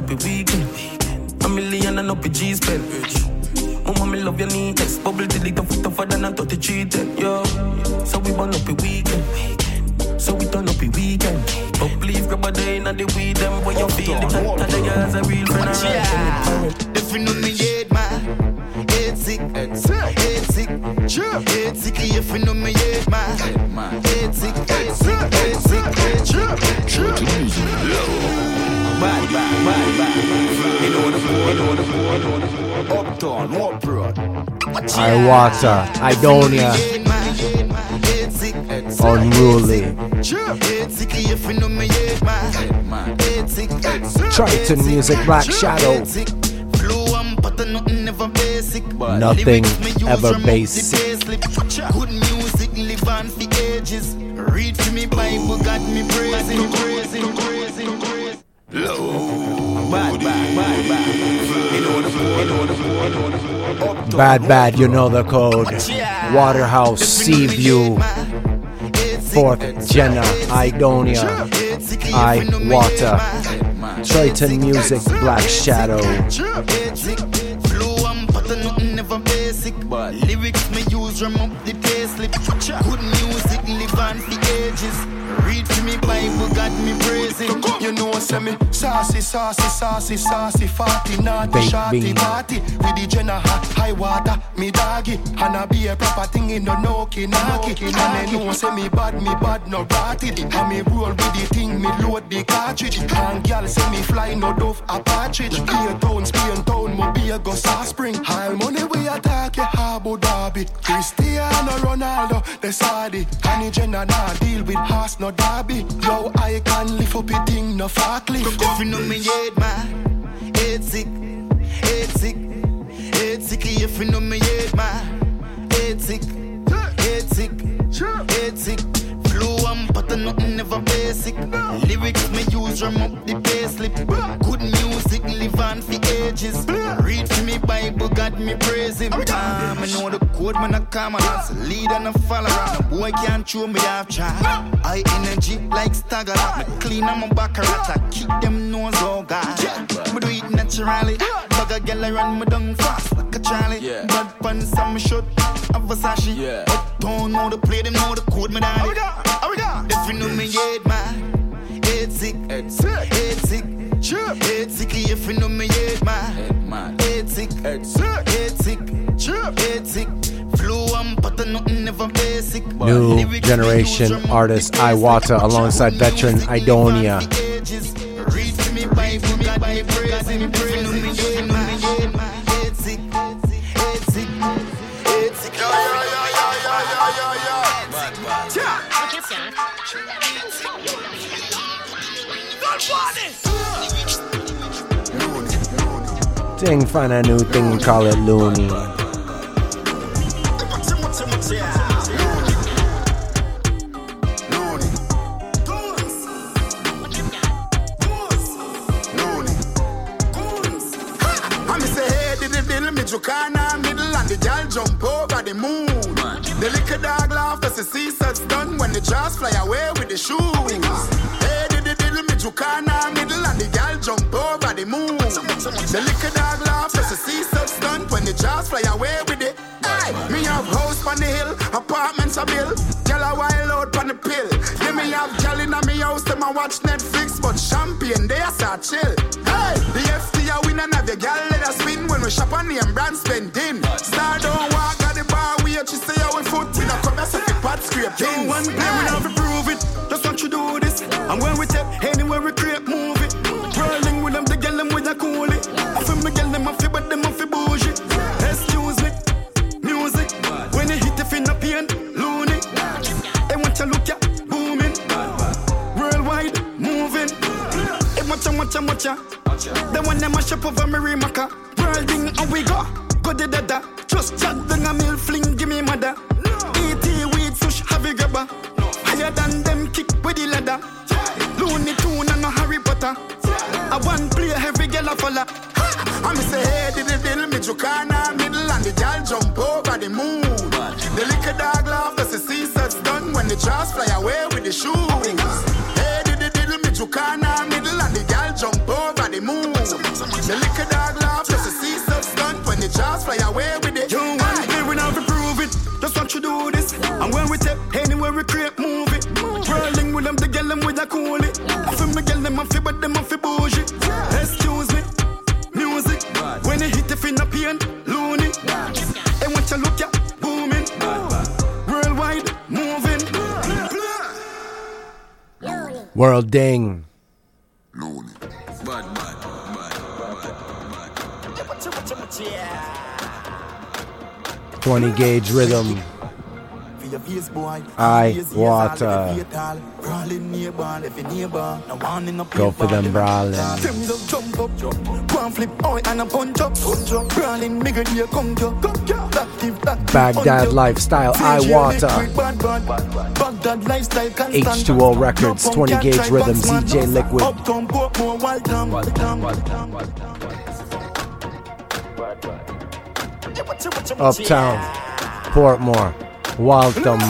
up a weekend. A million and up a G spend. Mama, me love your neatness. Bubble till it tougher than a 33 10. Yo, so we burn up a weekend. So we turn up a weekend. But please grab a day in the weed them when you feel it. And the girls are real friends. If you know me yet, man. Head sick. Head sick. If you know me yet, man. Head sick. Bad. You know the board. Uptown, Warp Road. Iwata, Idonia. Unruly. Triton Music, Black Shadow. Nothing ever basic. Good music live on for ages. Read for me Bible, got me praising. Bad, you know the code. Waterhouse, Seaview, 4th Jenna, Idonia, Iwata, Triton Music, Black Shadow. Never basic, but lyrics me use ram up the payslip. Good music live on for ages. Read for me Bible, got me praising. You know say me saucy, 40 naughty, shorty party. With the Jenna high water, me doggy. And I be a proper thing in the Noki. And they know say me bad no ratty. And me roll with the thing, me load the cartridge. And girl say me fly no dove a partridge. Spain town, mo be a go South Spring. High money we attack ya Abu Dhabi. Cristiano Ronaldo, the Saudi. And the Jenna nah deal with horse no derby. Yo, I can lift up a thing no forklift. If you know me yet, man. Head sick. If you know me yet, man. Head sick. Flow and pattern, nothing never basic. Lyrics me use ram up the payslip. Good music live on for ages. Read for me Bible, got me praise him. I know the code, man, I come and as a lead and a follower. No boy can't show me half try. High energy like stagger. Me clean on my back I keep them nose all God. Me do it naturally. Bag a girl I run me down fast like a Charlie. Bad pants and me short a Versace. Don't know the play, them know the code, me daddy. If you know me yet, man. Head sick. If you know me yet, man. Head sick. Flow and pattern, nothing never basic. New generation artist Iwata alongside veteran Idonia. Read to me Bible, by praising. If you know me yet, man. Head sick. Thing, find a new thing, call it Looney. Jukana middle and the gal jump over the moon. The liquor dog laugh as the seasets done when the jars fly away with the shoes. Hey, diddle me Jukana middle and the gal jump over the moon. The liquor dog laugh as the seasets done when the jars fly away with it. Hey, me have house on the hill, apartments a bill. Gal a wild out on the pill. Yeah, me have gal in a me house, them a watch Netflix, but champagne they a start chill. Hey, the FT a win and have the gal let us spin when we shop on the brand spending. Star don't walk at the bar, we she say our foot in a come as if it pot scraping. One play we have to prove it, just want you do this. And when we take anywhere we create movie. Whirling with them, the girl them with a coolie. I feel me girl them a fi but them a fi bougie. Excuse me, music. When you hit the fin a pain, loony. They want you look ya, booming. Worldwide, moving. Hey, watcha. They want them a ship over me remaka. Whirling and we go the dada. Just chat down a meal fling, give me mother. E.T. weed sush, have a grabber. Higher than them kick with the ladder. Looney Tune and no Harry Potter. I want play every girl a follow. I'm say hey diddle me Jukana middle and the gal jump over the moon. The liquor dog laugh as the seasets done when the jars fly away with the shoes. Hey diddle me Jukana middle and the gal jump over the moon. The liquor dog laugh, just to see stuff stunt when the jaws fly away with it. You want to we now to prove it. Just want you do this. And when we take anywhere we create movie. Whirling with them, the girl them with a coolie. I feel me girl them, I feel but them, I feel bougie. Excuse me, music. When it hit the fin of pain, loony. And what you look at, booming. Worldwide, moving. World Ding. 20 gauge rhythm. I water. Go for them brawling. Baghdad lifestyle. I water. H2O Records. 20 gauge rhythm. ZJ Liquid. Uptown, Portmore, Waltham.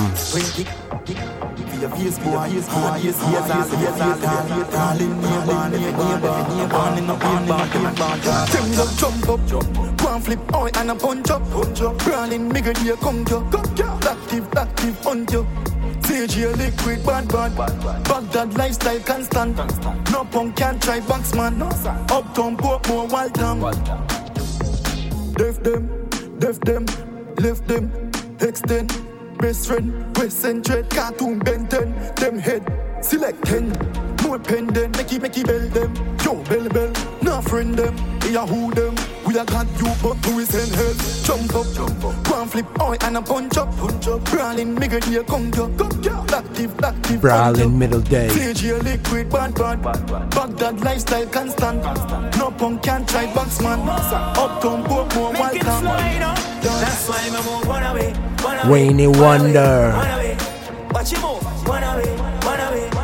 CJ Liquid, bad. Baghdad lifestyle constant. No punk can't try box man. Uptown, Portmore, Waltham. Def them, left them, extend. Best friend, West End Trade, Cartoon Benton. Them head, select 10. More pendant, make it bell them. Yo, bell, nah friend them. Yeah, who them? We a got you, but who is in hell? Jump up, go and flip, oi, and a punch up. Brawling, middle day, come yo. Active, Brawling, middle day. CJ Liquid, bad. Baghdad lifestyle constant. No punk can't try boxman. Uptown, Portmore, welcome. That's why I'm move one away. Wayne Wonder. Watch him move. One away. Man, I move.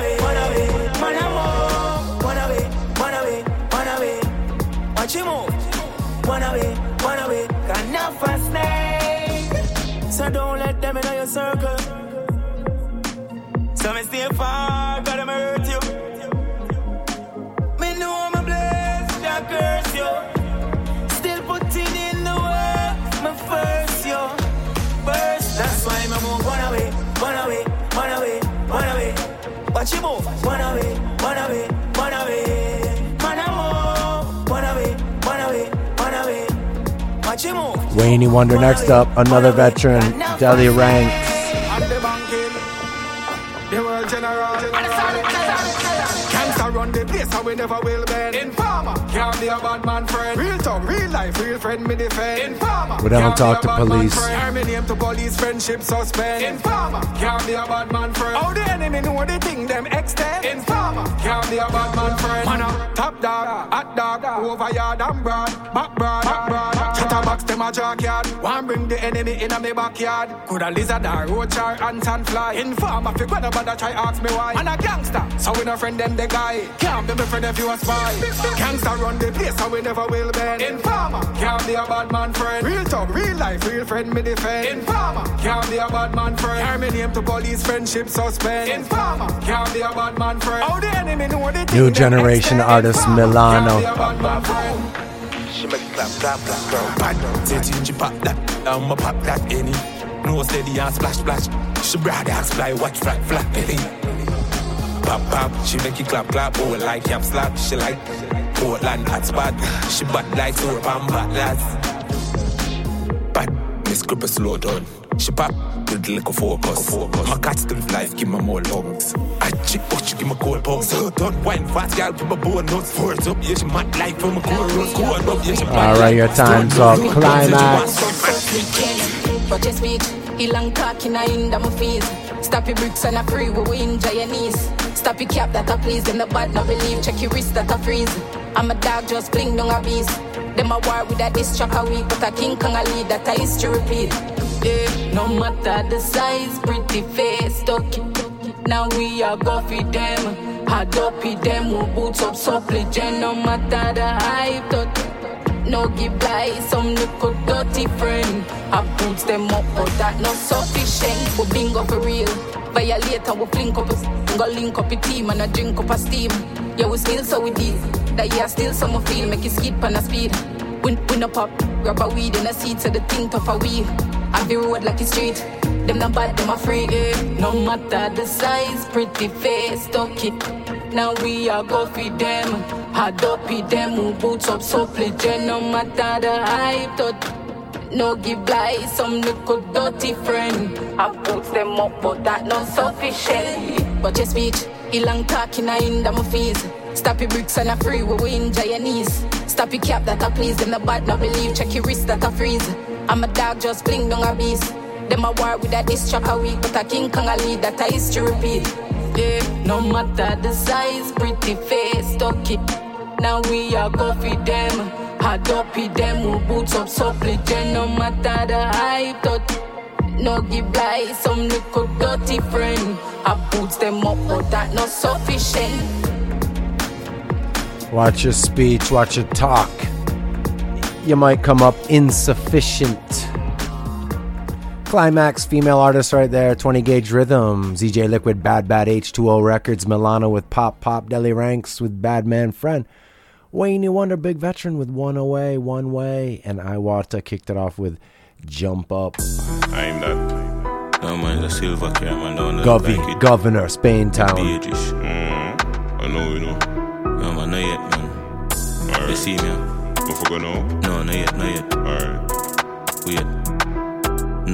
One away. Watch him move. One away. Got enough for snake. So don't let them in your circle. So me stay far, gotta hurt you. Me know I'm a blessed, I curse you. Still putting in the work, my first yo. First, that's why me move one away. Watch you move, one away. Man, I move, one away. Watch you move. Wayne Wonder next up, another veteran, Deli Ranks. The world general. Cancer run the place and we never will bend. Informer, can't be a bad man friend. Real talk, real life, real friend me defend. Informer, we don't talk to police. Hear me name to police, friendship suspend. Informer, can't be a bad man friend. How the enemy know the thing them extend. Informer, can't be a bad man friend. Man up, top dog, hot dog, over yard and broad, back broad. Chatterbox them a junkyard. One bring the enemy in a me backyard. Could a lizard or roach or ant and fly. Informer, fi gwada bada try ask me why. Man a gangster, so we no friend them the guy. Can't be my friend if you a spy. Gangster run the place so we never will bend. Informer, can't be a bad man friend. Real talk, real life, real friend me defend. Informer, can't be a bad man friend. Hear me name to police, friendship suspend. Informer, can't be a bad man friend. How the enemy know the New generation artist Milano. She make it clap, girl. Bad, say she pop that, I'ma pop that any. No steady and splash. She brag and fly, watch flat belly. Pop, she make it clap, oh like yam slap. She like Portland hot spot. She bad like soap and bad lads. Bad, Miss Gripper slow down. She pop with the little focus. My cat still life, give me more lungs. I chick, she give me cold pumps. So don't wine fast, girl, give me bonus. Force up, yeah, she mad like from a chorus. Alright, your time's up. Climax. Watch your speech. He long talking, I in my face. Stop your bricks and a free, we enjoy your knees. Stop your cap that I please, them the bad not believe. Check your wrist that I freeze. I'm a dog, just bling down a beast. Them a war with a diss track a week, but a king can a lead that I history repeat. Yeah, no matter the size, pretty face, talk. Now we are go feed them. Hard up with them, who boots up supplicant. No matter the hype, talk. No give by some little dirty friend. I boots them up, but that not sufficient. We bingo for real. Violator, we flink up, go link up a team and a drink up a steam. Yeah, we still so with these. That yeah, still some of feel, make you skip on a speed. Win up up, grab a weed in a seat, so the thing tough a wheel. I be road like a street. Them not bad, them afraid. No matter the size, pretty face, talk it. Now we are go feed them. Hard up with them, who boots up so play. No matter the hype, thought no give lie, some little dirty friend. I put them up, but that not sufficient. But your speech, long talking, I in my face. Stop your bricks and a free, we enjoy your knees. Stop your cap that I please, them the bad not believe. Check your wrist that I freeze. I'm a dog, just bling down a beast. Them a war with a diss track a week, but a King Kong a lead that I history repeat. Yeah, no matter the size, pretty face, talk it. Now we are go feed them. Hard up with them, who boots up so play. No matter the hype, thought no give lie, some little dirty friend. I boots them up, but that not sufficient. Watch your speech, watch your talk. You might come up insufficient. Climax, female artist right there. 20 Gauge Rhythm, ZJ Liquid, Bad Bad, H2O Records, Milano with Pop Pop, Deli Ranks with Bad Man Friend, Wayne Wonder, Big Veteran with One Away, One Way, and Iwata kicked it off with Jump Up. I ain't that. No man, the silver camera, no, Govy, like Governor, Spain Town. I know, you know. No man, not yet, man. Alright. You see me? Don't forget now? No, not yet. Alright. Wait. No.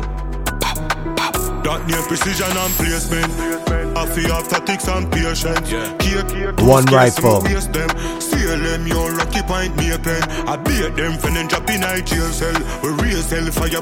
That near precision and placement. I feel tactics and patience. One rifle. CLM, your rocky point, me a pen. I beat them, finna drop in a jail cell. We raise hell fire.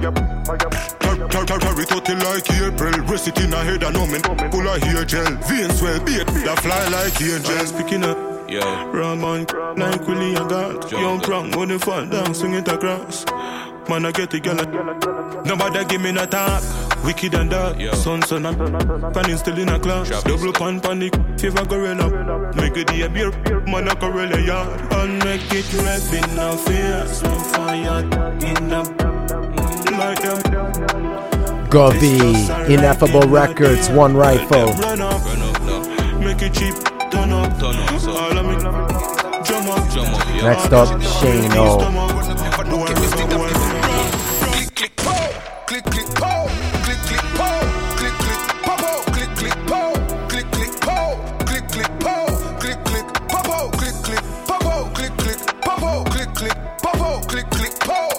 Carry total like April. Rest it in a head and omen. Full of hair gel. Veins well beat. That fly like angels. Picking up. Raman, like Willie and God. Young prank, when they fall down, swing it across. Man, I get the girl. Nobody give me no talk. Wicked and dark. Son, I'm panning still in a class. Double pan panic, fever gorilla. Make it the beer, man, a gorilla yard. And make it red in a face. No fire in the like them. Govy, Ineffable Records, One Rifle. Make it cheap, turn up. All of me, drum up. Next up, Shane O. Click, pow, click, pow, click, pow, click, pow, click, pow, click, pow, click, pow, click, pow, click, pow, click, pow, click, pow, click, pow,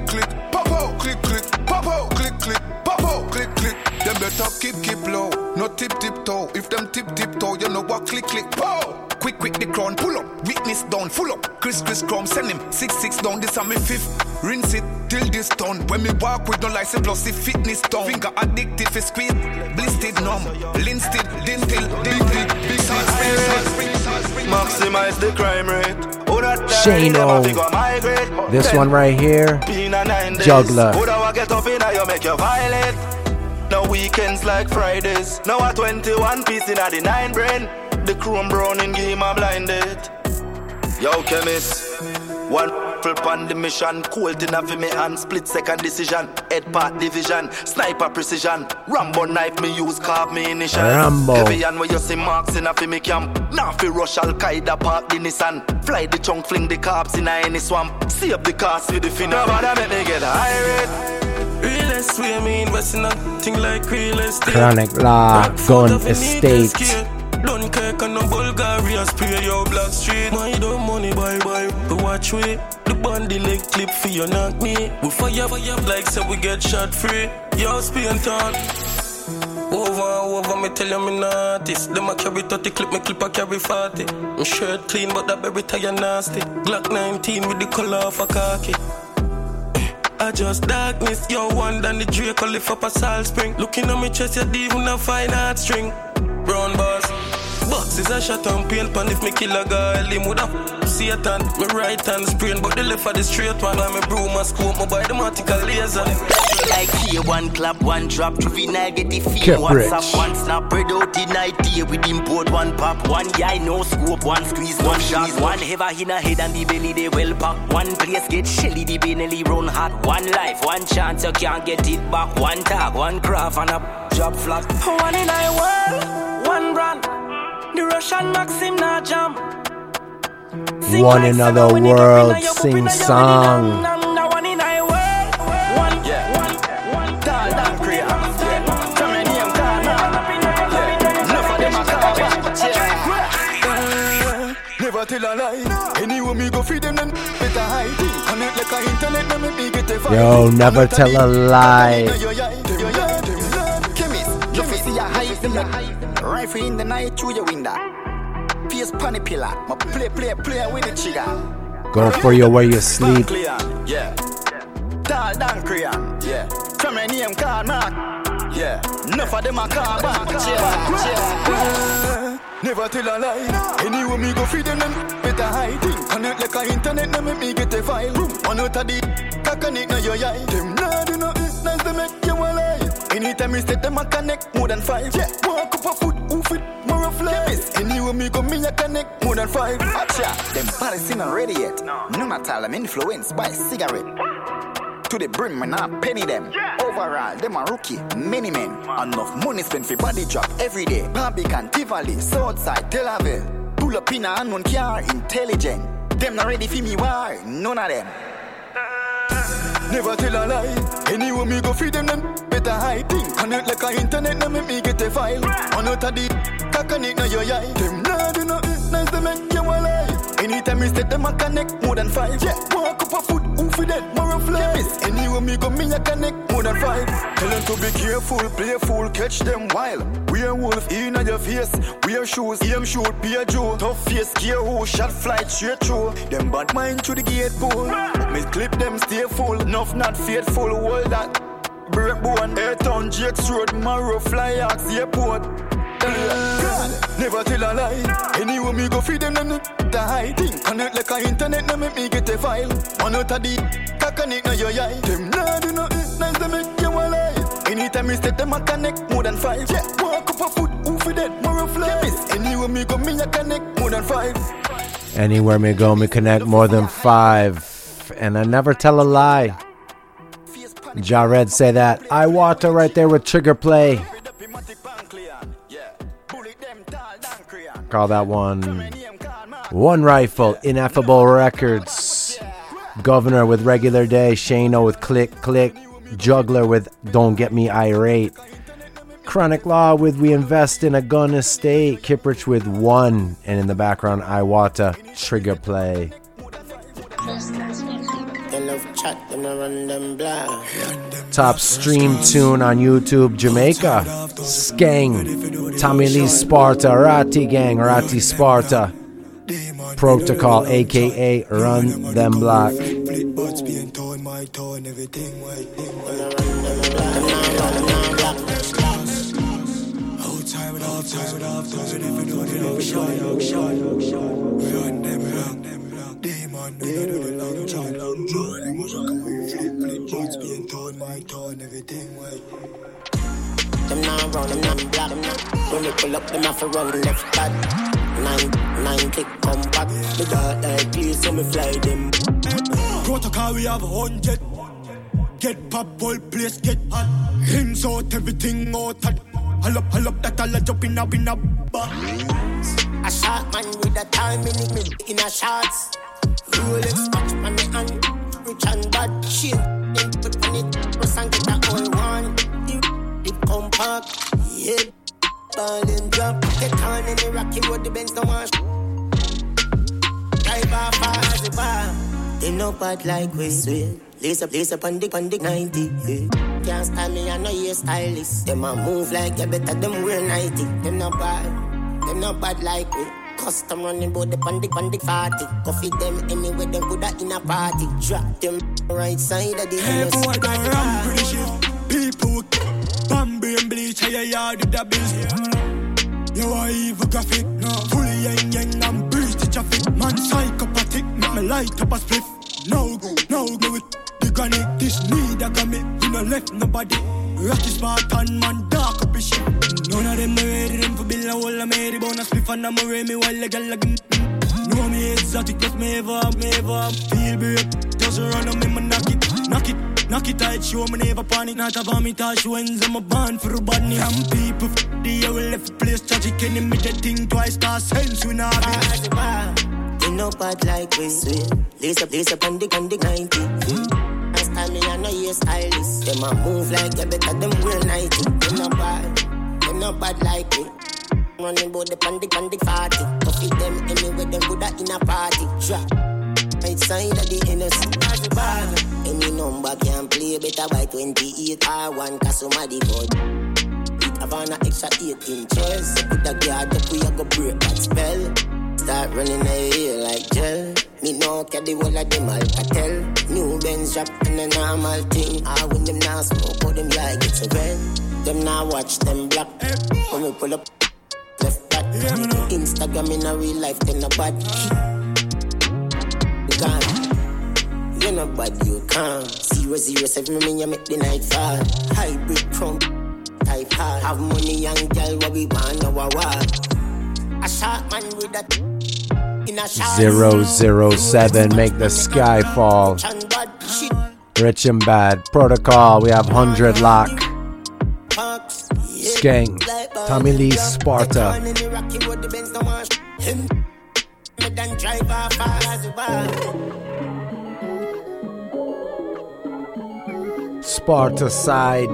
click. Them better keep low, no tip toe. If them tip toe, you know what? Click, pow. Quick, the crown, pull up, witness down, full up. Chris Chrome, send him 6 down, this is my 5th. Rinse it till this done. When me walk with no license, plus the fitness down. Finger addicted for squeeze, blistered numb, linsted, dental, big maximize the crime rate. Shane O. This one right here, Juggler. Get up in you make you violate. No weekends like Fridays. Now a 21 piece in the 9 brain. The chrome brown in game a blinded. Yo chemist, one flip on the mission. Cold enough for me hand, split second decision. Head part division, sniper precision. Rambo knife me use, carve me initials. Rambo. Heavy and where you see marks in a fi me camp. Now fi rush Al-Qaeda park the Nissan. Fly the chunk, fling the cops in a any swamp. See up the cars with the fin. Nobody make me get irate. Realest way me investing a thing like real estate. Chronic Law, Gun Estate. Dunkirk and no Bulgaria, spray your Black Street. My dumb money, bye. We watch we. The bandy leg clip for you knock me. We fire like so we get shot free. Yo, Spain talk. Over, me tell you me naughty. Them a carry 30 clip, me clip a carry 40. My shirt clean, but that baby tie nasty. Glock 19 with the color of a khaki. I just darkness, yo, one than the Draco lift up a salt spring. Looking at me chest, you even a fine art string. Brown bars, boxes a shot and paint pan. If me kill a girl, him woulda Satan. Me right hand sprain, but the left of the straight one. And me broom a scope, me buy the matical laser. Like here, one clap, one drop. Juvenile get the feel. WhatsApp, one snap. Bread out in idea with import, one pop. One guy, no scope, one squeeze, one shot. One heaver in a head and the belly, they well pack. One place get shelly, the belly run hot. One life, one chance, you can't get it back. One tag, one craft and a drop flat. One in a world, one brand. The Russian Maxim not jam. One in Another World, sing song. Never tell a lie. Anyway, me go feed them then better hide. Connect like a internet, then make me get a fire. Yo, never tell a lie. Chemist, you see a high. Rifle in the night through your window. Pierce panny pillar. My play with the trigger. Go for you where you sleep. Yeah. Tall down crayon. Yeah. From my name card mark. Yeah. Enough of them a car back. Never tell a lie. Anyway, me go feed them better hide. Connect like a internet, then make me get a file. One out of the connect now your eye. Them nah do nothing nice to make you a lie. Anytime we set them a connect more than 5. Yeah. Walk up a foot, oof it, more of flies. Anyway, me go me a connect more than 5. Acha, them parties not ready yet. None at all, I'm influenced by cigarette. To the brim, man, I penny them. Overall, them a rookie, many men. Enough money spent for body drop every day. Barbican, Tivoli, Southside, Tel Aviv. Pull up in a unknown car, intelligent. Them not ready for me war, none of them. Never tell a lie. Anyway, me go feed them better hide. Connect like a internet, then make me get a file. One out of the connect now your eye. Them nah do nothing nice to make you a lie. Anytime we set them a connect more than 5. Yeah. Walk up a foot, oof it dead, more of flies. Anyway, me go me a connect more than 5. Tell them to be careful, playful, catch them wild. Werewolf in your face, wear shoes, aim shoot, be a Joe. Tough face, scare who, shot flight straight through. Them bad mind through the gate pole. Me clip them stay full, enough not faithful, all that. Break bone, Airtown, Jakes Road, Marrow, Fly Axe, airport. Never tell a lie. Anyway, me go feed them the high thing. Connect like a internet, then make me get a file. One out of the connect now your eye. Them nah do nothing nice to make you a lie. Anytime we set them a connect more than 5. Yeah. Walk up a foot, oof it dead, more of flies. Anyway, me go me a connect more than 5. Anywhere me go, me connect more than 5. And I never tell a lie. Jared say that. I Water right there with Trigger Play. Call that one Rifle, Ineffable Records. Governor with Regular Day, Shano with Click Click, Juggler with Don't Get Me Irate, Chronic Law with We Invest in a Gun Estate, Kiprich with One, and in the background Iwata, Trigger Play. Top stream tune on YouTube, Jamaica, Skeng, Tommy Lee Sparta, Rati Gang, Rati Sparta, Protocol, aka Run Them Block. Them now run, them not black. When we pull up, them have to run left back. Nine click come back. The dark like please, so me fly them. Protocol, we have 100. Get pop, whole place get hot. Hands out, everything out. Hull up, that all a jump in a A shot man with a time in a shots. Rolex watch on me hand. Rich and bad shit. Then put on it, press and get that all one. The compact, yeah. Ball and drop. Get on in the rocky road, the Benz don't want. Drive off fast as a bar. They no bad like we swear. Lace up on the 90. Yeah. Can't stand me, I know you're stylist. Them a move like you better, them wear 90. Them not bad like we. Custom running bout the pandic 40. Coffee them anyway, them coulda in a party. Drop them right side of the hey, boy, don't run pretty shit. People, Bambi and bleach, how you yard with the bills. You are evil graphic, no. Fully yang, I'm breeze to traffic. Man psychopathic, make me light up a spliff. No go with the granite. This need a commit, you no left nobody. Rocky Spartan, man, dark up his shit. None of them ready, them for bill a whole of me. Bonus spliff and I'm a me while the girl again. Know me exotic, just me ever. Feel brave, just run on me, man, knock it. Knock it tight, show me never panic. Not a vomit or when's I'm a band for a body. Some people the year we left the place tragic. Can you make that thing twice? Cause sense we not have it. You know bad like we sweet. Lace up on the 90. Last time me and no year stylist. Them a move like you better them wear 90. You know bad like we. Running bout the pandic 40. Coffee them anyway them good in a party. Drop right side of the innocent. Any number can play better by 28 R1 cause somebody got it have an extra 8 inches. So put a guard up we a go break that spell. Start running a hair like gel. Me no care the whole of them Alcatel. New Benz drop in a normal thing. I when them now smoke, how them like it so well. Them now watch them black. When we pull up left back. Instagram in a real life, then a bad. Gone. You know bad, you can't. 007 me, you make the night fall. Hybrid crump, type hard. Have money young girl, what we want now a war. A shark man with a 007, make the sky fall. Rich and Bad, Protocol, we have 100 Lock. Skeng, Tommy Lee, Sparta. Sparta side.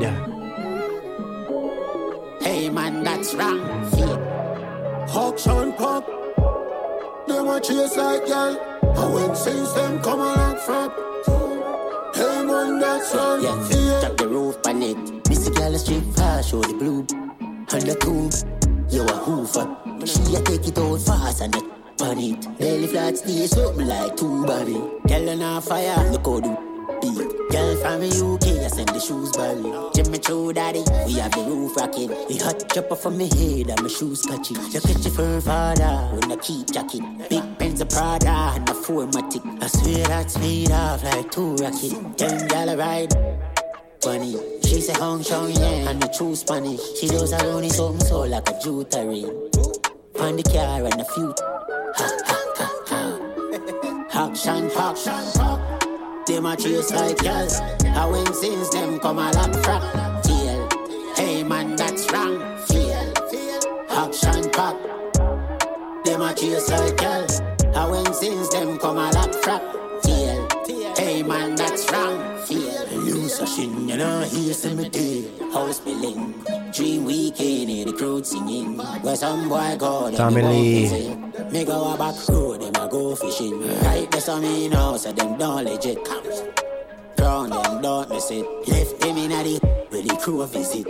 Hey man, that's wrong. Hawks on pop. Them a chase like y'all. I went since them come along from. Hey man, that's wrong. Yeah, tap the roof on it. Missy girl a strip fast, show the blue. On the tube, you a hoofer. She a take it out fast and the on it. Belly flat stay something like two body. Girl on a fire, look how the beat. Girl from the UK, I send the shoes barry. Jimmy True Daddy, we have the roof rocking. The hot chopper from my head and my shoes catchy. You catch your fur father when I keep jacket. Big pens of Prada and a 4matic. I swear that speed off like two rocket. Young gal a ride. Funny, she say Hong Kong, yeah, and the true Spanish. She does her own something so like a jewelry. On the car and a few. Ha ha ha ha. Action pop. Them a chase like girls. I win since them come a lot frack. Feel, hey man, that's wrong. Feel, action pop. Them a chase like girls. I win since them come a lot frack. Feel, hey man, that's wrong. Feel. Loose a shin, you know, here's cemetery. House building. Dream weekend, the crowd singing. Where some boy go, Tommy Lee. Me go a back road, them a go fishing. Right there, so me know, so them don't legit. Crown them, don't miss it. Left them in a the with the crew a visit.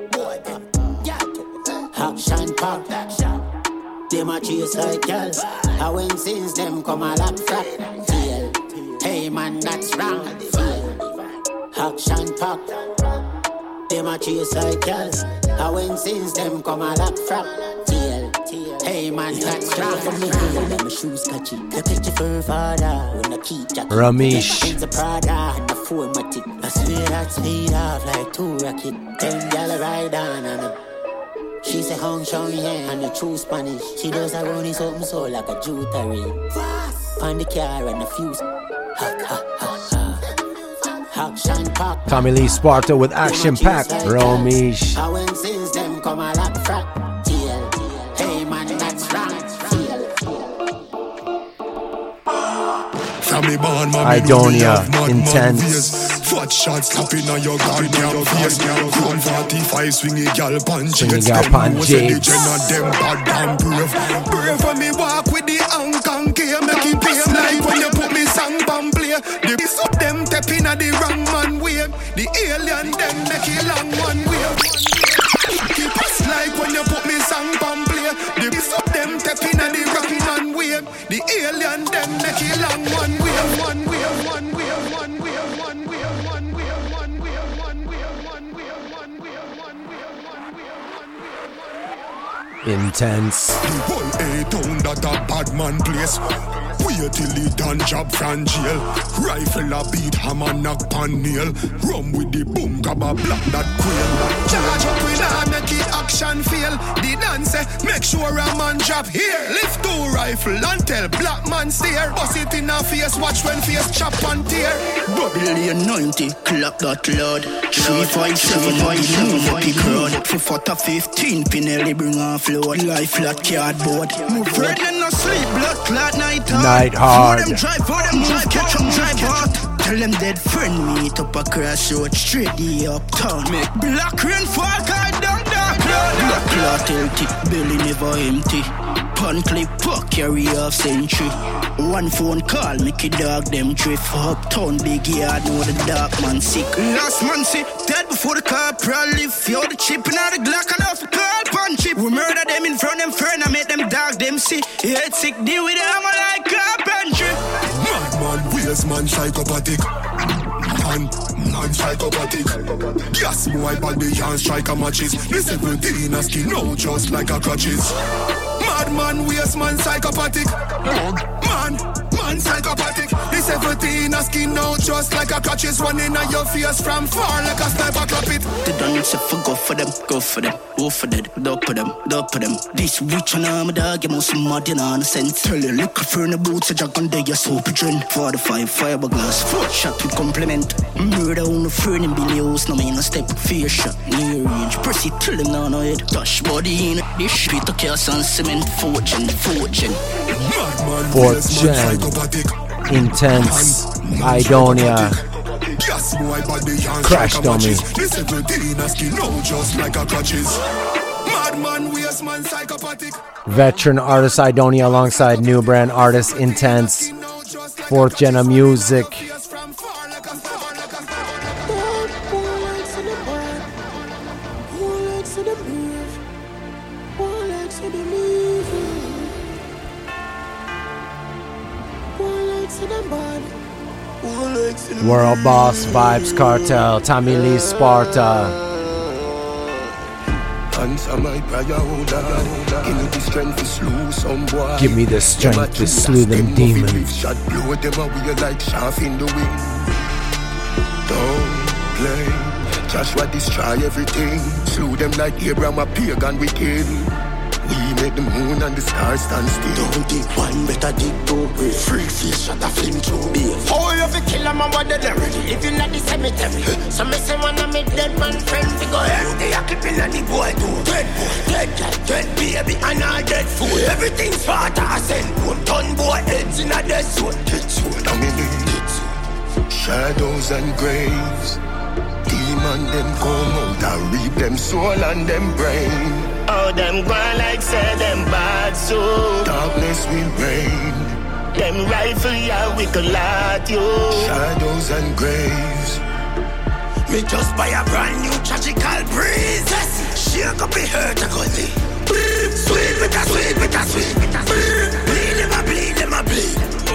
Action pop. Them a chase like girls. I went since them come a lot frack. Feel, hey man, that's wrong. Feel, action pop. Them a chase like girls. I went since them come a lot frack. Feel, hey man, that's wrong. From me heel and my shoes catchy. You catch your fur father when I keep jacket. Ramesh. It's a Prada and a 4matic. I swear that speed off like two rocket. Them gal ride on and a. She say Hong Kong, yeah, and the true Spanish. She does her own something so like a jewelry. On the car and a fuse. Ha ha ha ha. Action pack. Tommy Lee, Sparta with Action Pack. Ramesh. I went since them come a lot frack. Hey man, that's wrong. Idonia, Intense. Fat shots slapping on your goddamn face. Chrome 45 swinging gal punch. Swinging gal punch. Them bad damn brave. Brave when me walk with the Hong care. Make it play like when you put me song band play. The piece of them tapping at the wrong man wave. The alien them make it long one wave. Keep us like when you put me song band play. The piece of them tapping at the wrong man wave. The alien them make it long one wave. One wave, one wave, one wave, one wave. Intense. Whole A-town that a bad man place. Wait till he done job from jail. Rifle a beat, hammer knock pan nail. Rum with the boom, grab a black that quail. Charge up with her, make it action feel. The dance, make sure a man drop here. Lift two rifle and tell black man stare. Bust it in a face, watch when face chop and tear. Babylon 90, clap that loud. 357 on the lucky crowd. For 15, Pinelli bring off load. Life flat cardboard. Move further than no sleep, blood clot night hard. Night hard. For them drive, for them move, catch up, drive hard. Tell them dead friend meet up a crossroad. Straight the uptown. Make black rain fall, guide down dark cloud. Black clot healthy, belly never empty. Pun clip, puck, carry off century. One phone call, make a dog them drift. Uptown, big yard, know the dark man sick. Last man sick, dead before the car probably feel the chip and all the Glock and off the call punch it. We murder them in front of them friend, I make them dog them see. Head sick, deal with them like carpentry. Madman, waste man, psychopathic. Man psychopathic. Gas boy body and strike a matches. The 17 a skin out just like a crutches. Madman, waste man, psychopathic. Man psychopathic. The 17 a skin out just like a crutches. One in your face from far like a sniper clap it. They don't say for go for them, go for them. Go for that, dope for them. This rich and I'm a dog, you must mad in on the sense. Tell you liquor for the boots, a jack on day, you're super trend. 45 fiberglass, 4 shot with compliment. Murder on the friend in Billy House, no mean a step. Fear shot, near range, press it till them down on head. Touch body in it, this shit to chaos and cement. 4th gen. Intense, Idonia, Crash Dummy. Veteran artist Idonia alongside new brand artist Intense. 4th gen of music. World Boss, Vibes Cartel, Tommy Lee Sparta. Give me the strength to slew them demons. Don't play. Joshua destroy everything. Slew them like Abraham, a pagan wicked. We make the moon and the stars stand still. Don't dig one, better dig two. Free fish shot a flame through beer. Oh, you fi kill a man, what dead already. Living at the cemetery. So me say one of me dead man friends fi go empty. I keep in at the boy too. Dead boy, dead cat, dead baby, and all dead food. Everything's part of a send bone. Ton boy heads in a dead zone. Dead zone, I mean dead zone. Shadows and graves. Demon them come out and reap them soul and them brain. Oh, them go like say them bad so darkness will reign. Them rifle ya we could lot you. Shadows and graves. Me just buy a brand new tragical breeze. Shake up the hurt a gully. Sweet with a sweet with a sweet with a sweet. Bleed them a bleed them a bleed.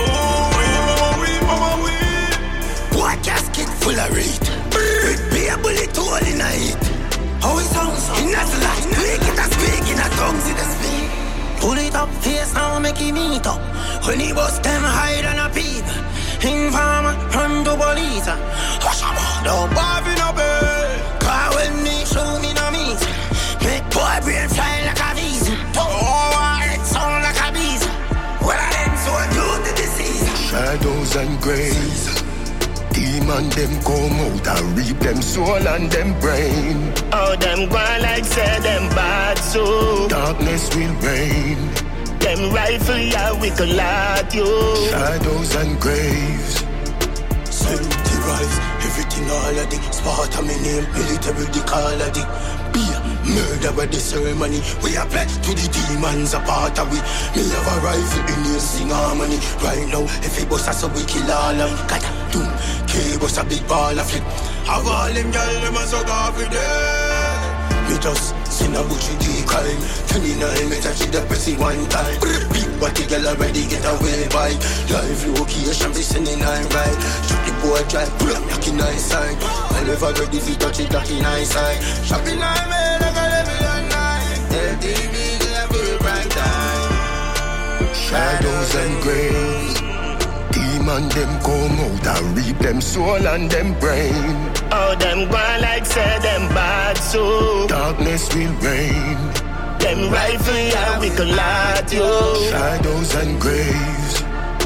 Oh we. What casket full of reed. Be a bullet hole in a heat. How it sounds in that light. Speak in a tongues in the speak. Pull it up, face now, make it meet up. When he bust them hide on a peep. Informer, run to police. Hush up, don't barf in a bed. Cause when me show me no meat. Make boy brain fly like a bees. Oh, it sound like a bees. Well, I ain't so due to disease. Shadows and graves. Demon them come out and reap them soul and them brain. Oh, them go like say them bad so darkness will reign. Them rifle ya we could lot you. Shadows and graves. Send the rise, everything all of the spot of me name, military the call of the beer, murder with the ceremony. We are pledged to the demons a part of we. Me have a rifle in here sing harmony. Right now, if it was us so we kill all of them. Kata, doom, K-bus a big ball of flip. Have all them girl them a suck off with them. Me just sing a butchie decline. 29 me touch the pussy one time. Big body girl already get away by. Live location be sending I right. Shoot the boy drive, pull up knock in nice side. I never ready if you touch it knock in nice side. Shopping I made like a level on night. TV never bright time. Shadows and graves. Demon them come out and reap them soul and them brain. Oh, them go like say them bad so darkness will reign. Them rifle and we collide you. Shadows and graves.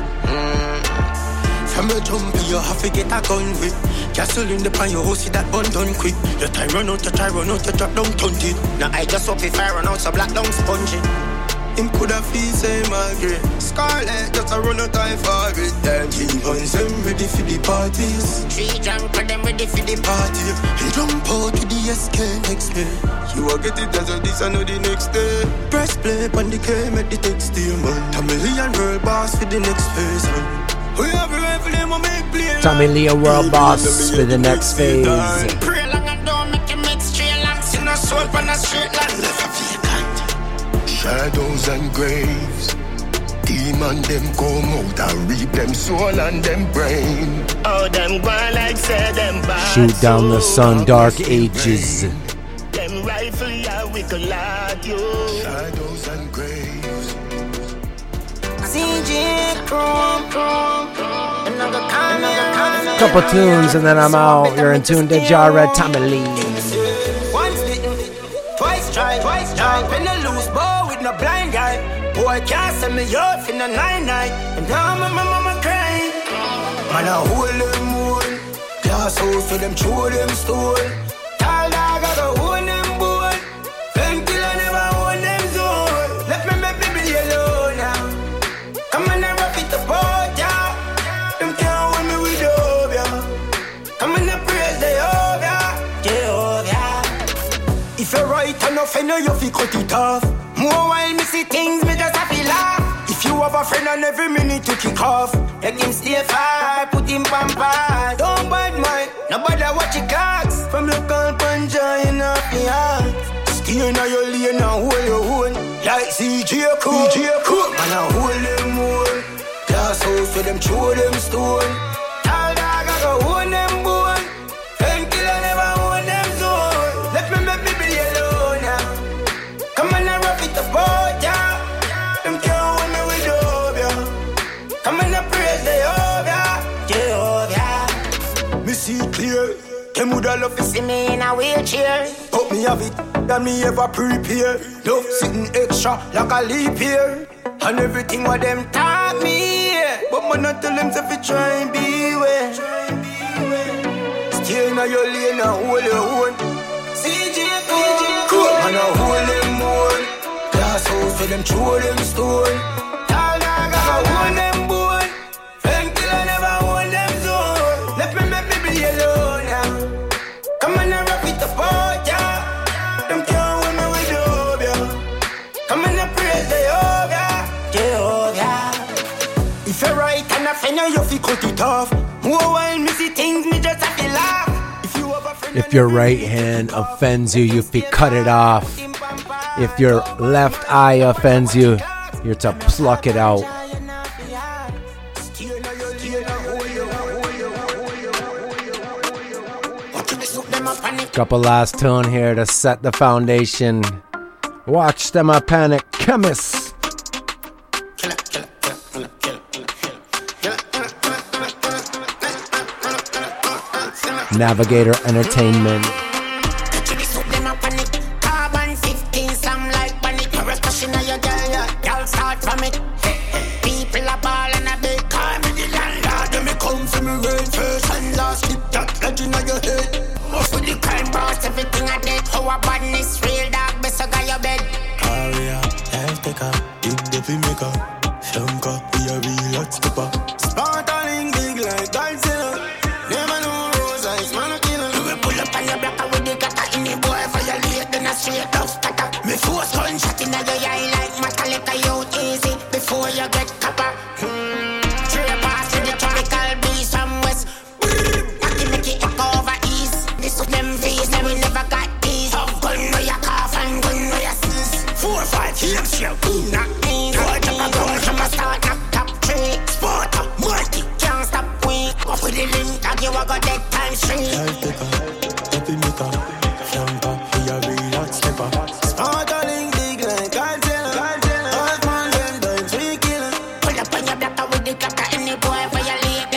From your jumpy, you have to get a gun with. Castle in the pan, you see that bun done quick. You try run out, you drop down, tunt it. Now I just hope if I run out, so black down spongy. Him coulda feel same agree. Scarlet just a run out time for it. Them demons them ready for the parties. Three drunk for them ready for the party. He jump out to the SK next day. You will get it as a this and the next day. Press play on the game at the text to man. Tamilian world boss for the next phase. We have a rifle them will make play. Tommy Lee world boss for the next phase. Pray long and don't make him make straight long. See no soul on a straight line. Left a vacant. Shadows and graves. Demon them come out and reap them soul and them brain. Oh, them go like say them bad. Shoot down the sun, dark ages. Them rifle ya we collide you. Shadows and graves. CJ Chrome. Another comment. Couple tunes and then I'm out. You're in tune to Jared Tommy Lee. Once bitten, twice tried. When I lose ball with no blind guy. Boy can't send me off in a 9-9. And now my mama crying. Man I hold them more. Glass house for them throw them stone. Tall dog I go hold them boy. Them killer never hold them zone. Let me make me alone now. Come on and rough it up, yeah. Them can't hold me with love, yeah. Come on and praise the Jehovah. If you're right enough, I know you feel cut it off. More while me see things, me just have to laugh. If you have a friend and every minute to kick off, let him stay far, put him pampas. Don't bad mind, nobody watch your clocks. From local panja in a heart. Stay in your lane and hold your own. Like CJ Cool. Man I hold them more. Glass house for them throw them stone. Tall dog I go hold them bone. Them killer never hold them zone. Let me make me be alone now. Come on and rough it up, yeah. Them can't hold me with love, yeah. Come on and praise the Jehovah. Me see clear. Them woulda love to see me in a wheelchair. But me have it, that me ever prepare. Love sitting extra like a leap year. And everything what them taught me. But man I tell them to try and beware. Stay in your lane and hold your own. CJ Cool. Man I hold them more. Glass house for them throw them stone. Tall dog I hold them bone. Them killer never hold them zone. Let me make me be alone now. Come on and rough it up, yeah. Them can't hold me with love, yeah. Come on and praise the Jehovah. If you're right and I find you feel cut it off. More while me see things, me just have to laugh. If your right hand offends you, you have cut it off. If your left eye offends you, you're to pluck it out. Couple last tune here to set the foundation. Watch them a panic. Chemist. Navigator Entertainment. Carbon 15, some like panic. You're a question of your girl start from it. People are ball and a big car. Me the landlord, then me come for me rain first and last. Keep that legend on your head. Most of the crime boss, everything I did. How a badness, real dog, best I got your bed. Aria, life taker, big devil maker. Shanka, we a real hot skipper. Spartaling big like Godzilla. Never know rose eyes, man a killer. You will pull up on your block with the gutter in the boy. Violate, then a straight up scatter. Me force gunshot in your eye like Metallica, you easy. Before you get copper. Straight past to the tropical beast from west. I can make it echo over east. This of them face, and we never got ease. Gun where you cough and gun where you sneeze. 4 or 5 here, shell, knock me. Boy, jump a gun from a start, knock top 3. Sparta, Marty, can't stop we. Up with the link, dog, you a go dead time straight. Life taker, devil maker. Shanka, we a real hot skipper. Spartaling big like Godzilla. Hot man, then die 3 killer. Pull up on your block with the cutter in the boy. Violate,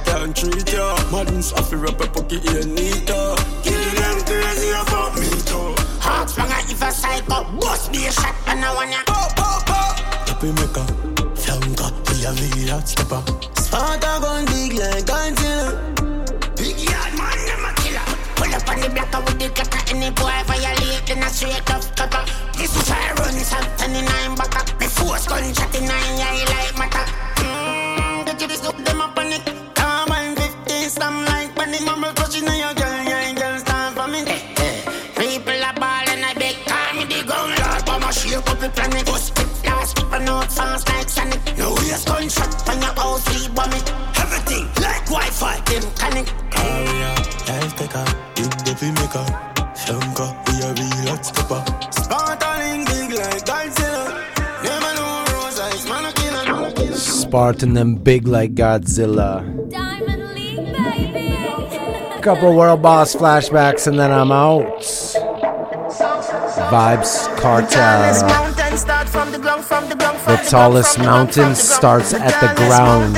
can't treat ya. Madness off your up a pocket here neater. Kill them crazy about me too. Heart stronger if a psycho. Bust be a shot and I wanna Happy maker, flanker, we a real stepper. Sparta gun big like Godzilla. Big yard man, them a killer. Pull up on the blocker with the cutter. Any boy violate, then a straight up stopper. This is why I run some 29 back up. Me force gunshot in 9 eye like matter. Get you this up, them a panic. Come on 15, stamp like panic. Mama touching on your girl, yeah, girl stand for me. People are ball and I beg, call me the gun lord. But my shake up the planet. Go spit fast, keep a note fast like Sonic. No waste gunshot on your house, we bomb it. Everything like Wi-Fi, them connect. Life taker, big duffy maker. Flanker, we a real hot stepper. Spartan big like Godzilla. Never know rose eyes, man a killer. Spartan them big like Godzilla. Diamond League, baby. Couple world boss flashbacks and then I'm out. Vibes Cartel. The tallest mountain starts at the ground.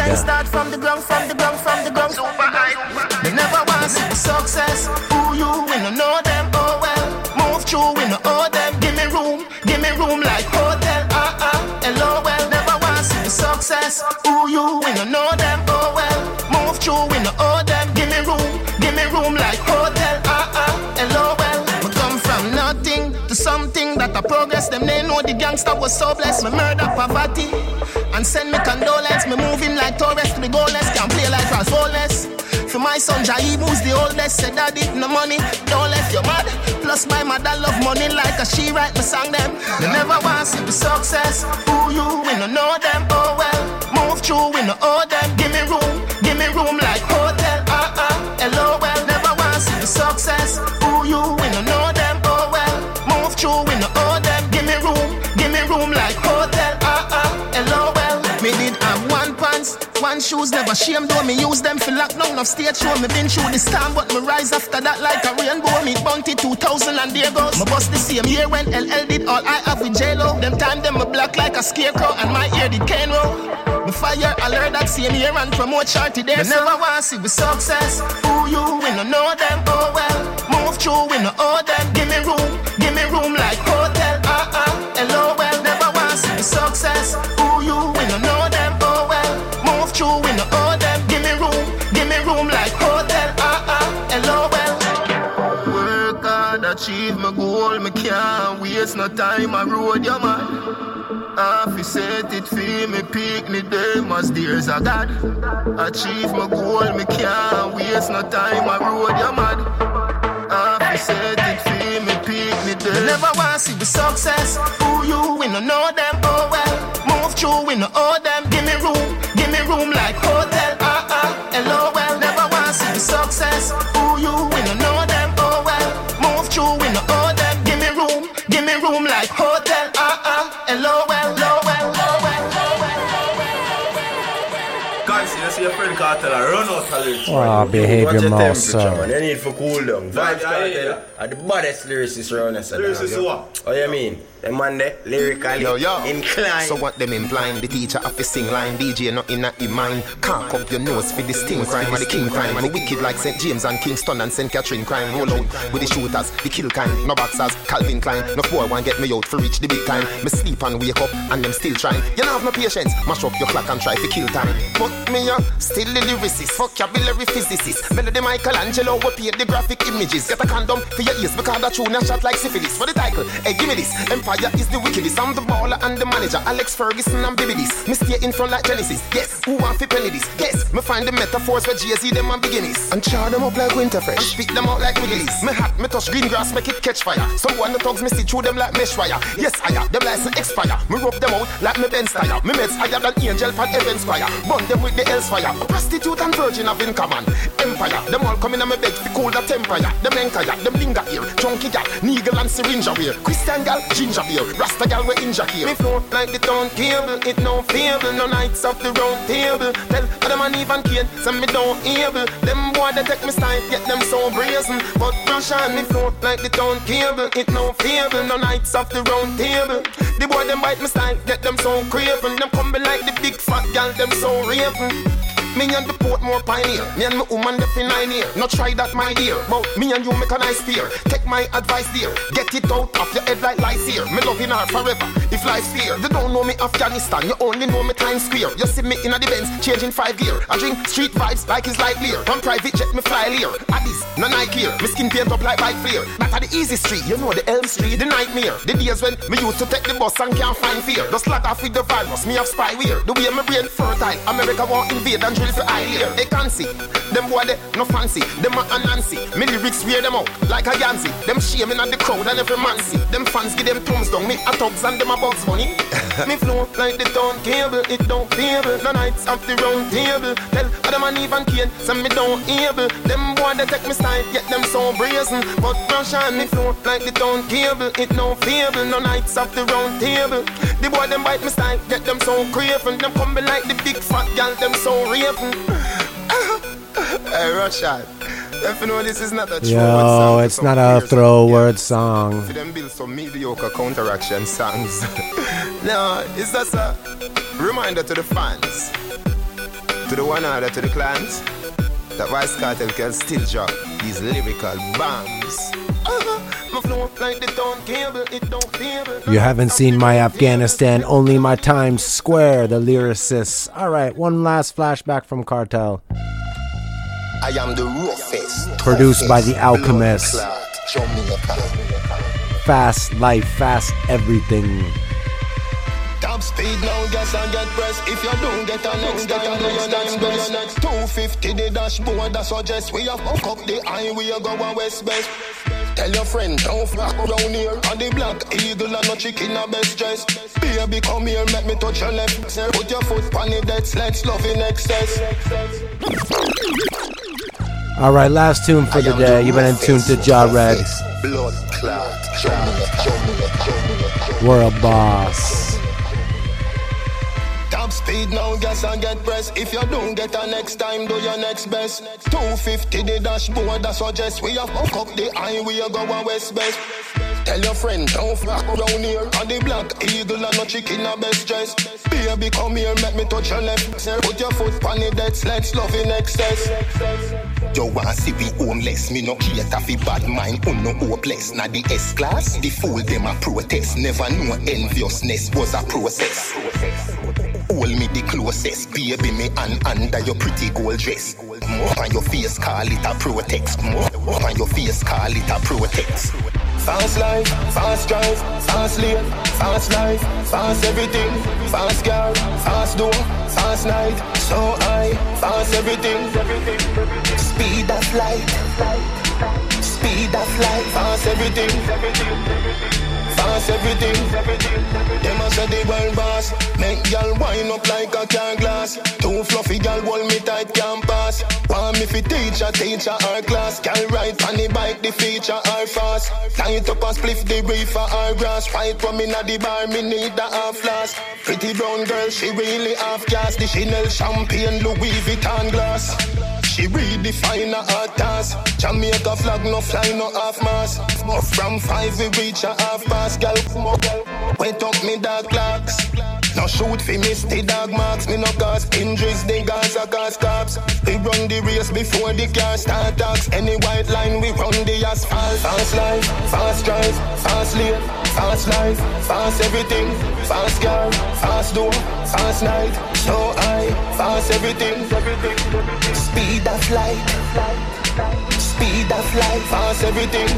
They never want to see the success. Who you, we don't know them, oh well. Move through, we don't owe them. Give me room like hotel, LOL. Never want to see the success. Who you, we don't know them, oh well. Move through, we don't owe them. Give me room like hotel, LOL. We come from nothing to something that I progress. Them they know the gangster was so blessed. Me murder poverty and send me condolence. Me moving like Torres to the goalless. Can't play like Ralph Wallace. For my son Jaib, who's the oldest, said daddy, no money, don't let your mad. Plus my mother love money like a she write me song them. They never want to see the success. Who you, we don't know them, oh well. Move through, we don't owe them. Give me room like hotel, LOL. Never want to see the success. Who you, we don't know them, oh well. Move through, we don't owe them. Give me room like hotel, LOL. Me did have one pants, one shoes, never shame though me use them for lockdown of stage show. Me been through the storm but me rise after that like a rainbow. Me bounty 2000 and there goes. Me bust the same year when LL did all I have with J-Lo. Them time them me black like a scarecrow and my ear did Kane roll. Me fire alert that same year and promote Shorty there. Me never want to see with success. Who you, we don't know them, oh well. Move through, we don't owe them. Give me room like hotel, LOL. Never want to see with success. Who you, we don't know them, oh well. Move through, we don't owe them. Give me room like hotel, LOL. Work hard, achieve my goal. Me can't waste no time. I road, yeah man. If you set it for me, pick me them as there's a God. Achieve my goal, me can't waste no time. I road, yeah man. If you set it for me, pick me them. Never want to see the success. Who you, we don't know them, oh well. Move through, we don't owe them. Give me room like hotel, LOL. Never want to see the success. Who you, we don't know them, oh well. Move through, we don't owe them. Give me room like hotel, LOL. See your friend Cartel run out of lyrics. Oh, behavior mouse. You need for cool down. Vibes Cartel are the baddest lyricists around us. Lyricists what? Oh, you mean? The man there, lyrically inclined. So what them implying? The teacher have to sing line. DJ not in a mind. Can't up your nose for this thing crime. The king crime. The wicked like St. James and Kingston and St. Catherine crime. Roll out with the shooters, the kill kind. No boxers, Calvin Klein. No poor one get me out for reach the big time. Me sleep and wake up and them still trying. You don't have no patience. Mash up your clock and try to kill time. But me still the lyricist, vocabulary physicist. Melody Michelangelo will paint the graphic images. Get a condom for your ears because that tune a shot like syphilis. For the title, hey give me this. Empire is the wickedest. I'm the baller and the manager. Alex Ferguson and Baby this. Me stay in front like Genesis. Yes, who want to penny this? Yes, me find the metaphors for Jay-Z them and beginnings. And char them up like Winterfresh. And spit them out like Wrigley's. Me hat, me touch green grass, make it catch fire. Someone the thugs me see through them like mesh wire. Yes, I them license expire. Me rub them out like me Benz tire. Me meds higher than Angel Pan Evans Squire. Burn them with the hellfire. A prostitute and virgin have in common. Empire, them all coming on me bed to cool the temperature. Them enkaya, them linger here. Chunky gal, needle and syringe wear. Christian gal, ginger beer. Rasta gal we injure here. Me float like the town cable, it no fable. No nights off the round table. Tell them man even kid, some me don't able. Them boy they take me style, get them so brazen. But Russian me float like the town cable, it no fable. No nights off the round table. The boy them bite me style, get them so craven. Them coming like the big fat gal, them so raven. Me and the Portmore pioneer. Me and my woman the fin 9 year. Not try that my dear. But me and you make a nice fear. Take my advice dear. Get it out of your head like lice here. Me loving her forever. If life's fear. They don't know me Afghanistan. You only know me Times Square. You see me in a the Benz changing 5 gear. I drink street vibes like it's light beer. On private jet me fly here. Addis, no Nike here. Me skin paint up like bike flare. That are the easy street. You know the Elm Street, the nightmare. The days when me used to take the bus and can't find fear. Just lag off with the virus. Me have spyware. The way my brain fertile. America won't invade and drill for eye layer. They can't see. Them boy they no fancy. Them a Nancy. Me lyrics wear them out like a Yancy. Them shaming at the crowd and every man see. Them fans give them thumbs down. Me a thugs and them a Bugs Bunny. Me flow like the town cable. It don't fable. No nights off the round table. Tell them and even Kane. Send me down able. Them boy they take me style. Get them so brazen. But rush on me flow like the town cable. It no fable. No nights off the round table. The boy them bite me style. Get them so craven. Them come be like the big fat gal. Them so raven. Hey, Russian. If you know this is not a true Yo, it's not a throw word song. For them build some mediocre counteraction songs. No, it's just a reminder to the fans, to the one order, to the clans, that Vice Cartel can still drop these lyrical bombs. You haven't seen my Afghanistan, only my Times Square, the lyricists. Alright, one last flashback from Cartel. I am the roughest. Produced by The Alchemist. Fast life, fast everything. Top speed now, gas and get press. If you don't get a next, get a next. 250 the dashboard, that suggest we have up the highway, go a west best. Tell your friend, don't flock around here. On the Black Eagle and no chicken a best dress. Baby, come here, make me touch your left. Put your foot on the dead, let's love in excess. Alright, last tune for the day. You've been in tune to Ja Red. Blood clot. World Boss. Top speed now, gas and get press. If you don't get a next time, do your next best. 250 the dashboard, that suggest we have up the highway, go a west best. Tell your friend, don't flock around here. On the Black Eagle and no chicken a best dress. Baby, come here, make me touch your left. Put your foot on the dead, let's love in excess. You want see we homeless, me no cater fi bad mind, no hopeless. Now the S-class, the fool them a protest. Never know enviousness was a process. Hold me the closest, baby, me and under your pretty gold dress. More on your face, call it a protex. More on your face, call it a protex. Fast life, fast drive, fast lane, fast life, fast everything, fast girl, fast door, fast night, so high, fast everything, speed of light, speed of light, fast everything, fast everything. Them a say the world boss, make y'all wind up like a car glass. Too fluffy y'all hold me tight, can't pass. Want me fi teacher our class. Can ride on the bike, the feature are fast. Light up and spliff the reefer our grass. Fight from in the bar, me need a half flask. Pretty brown girl, she really half gas. The Chanel champagne, Louis Vuitton glass. She redefine her art task. Jamaica flag no fly no half mass. From 5 we reach a half past. Girl, wet up me dark clocks. No shoot fi miss the dog marks. Me no cause injuries, the guys are cause cops. We run the race before the car start talks. Any white line we run the asphalt. Fast life, fast drive, fast lane, fast life, fast everything. Fast car, fast door, fast night, so high, fast everything. Speed of light, speed of light, fast everything,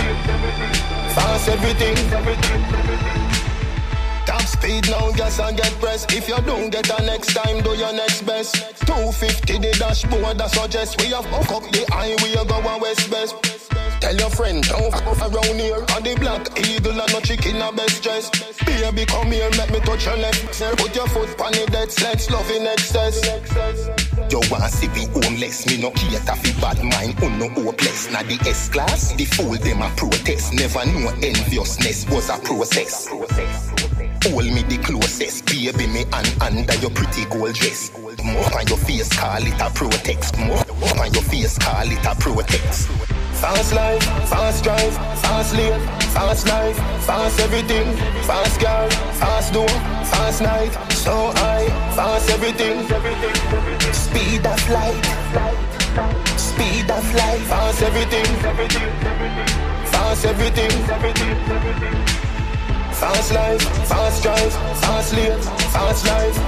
fast everything. Top speed now, gas and get press. If you don't get a next time, do your next best. 250 the dashboard, that suggest we have up the highway, go a west best. Tell your friend, don't f*** around here. On the Black Eagle and no chicken a best dress. Baby, come here, make me touch your left. Put your foot on the dead, let's love in excess. You want see we homeless, me no cater fi bad mind, no hopeless. Now the S-class, the fool them a protest. Never know enviousness was a process. Hold me the closest, baby, me and under your pretty gold dress. More on your face, call it a protex. More on your face, call it a protex. Fast life, fast drive, fast lane, fast life, fast everything. Fast girl, fast door, fast night, so high, fast everything. Speed of light, speed of light, fast everything. Fast everything. Fast life, fast drive, fast lane, fast life.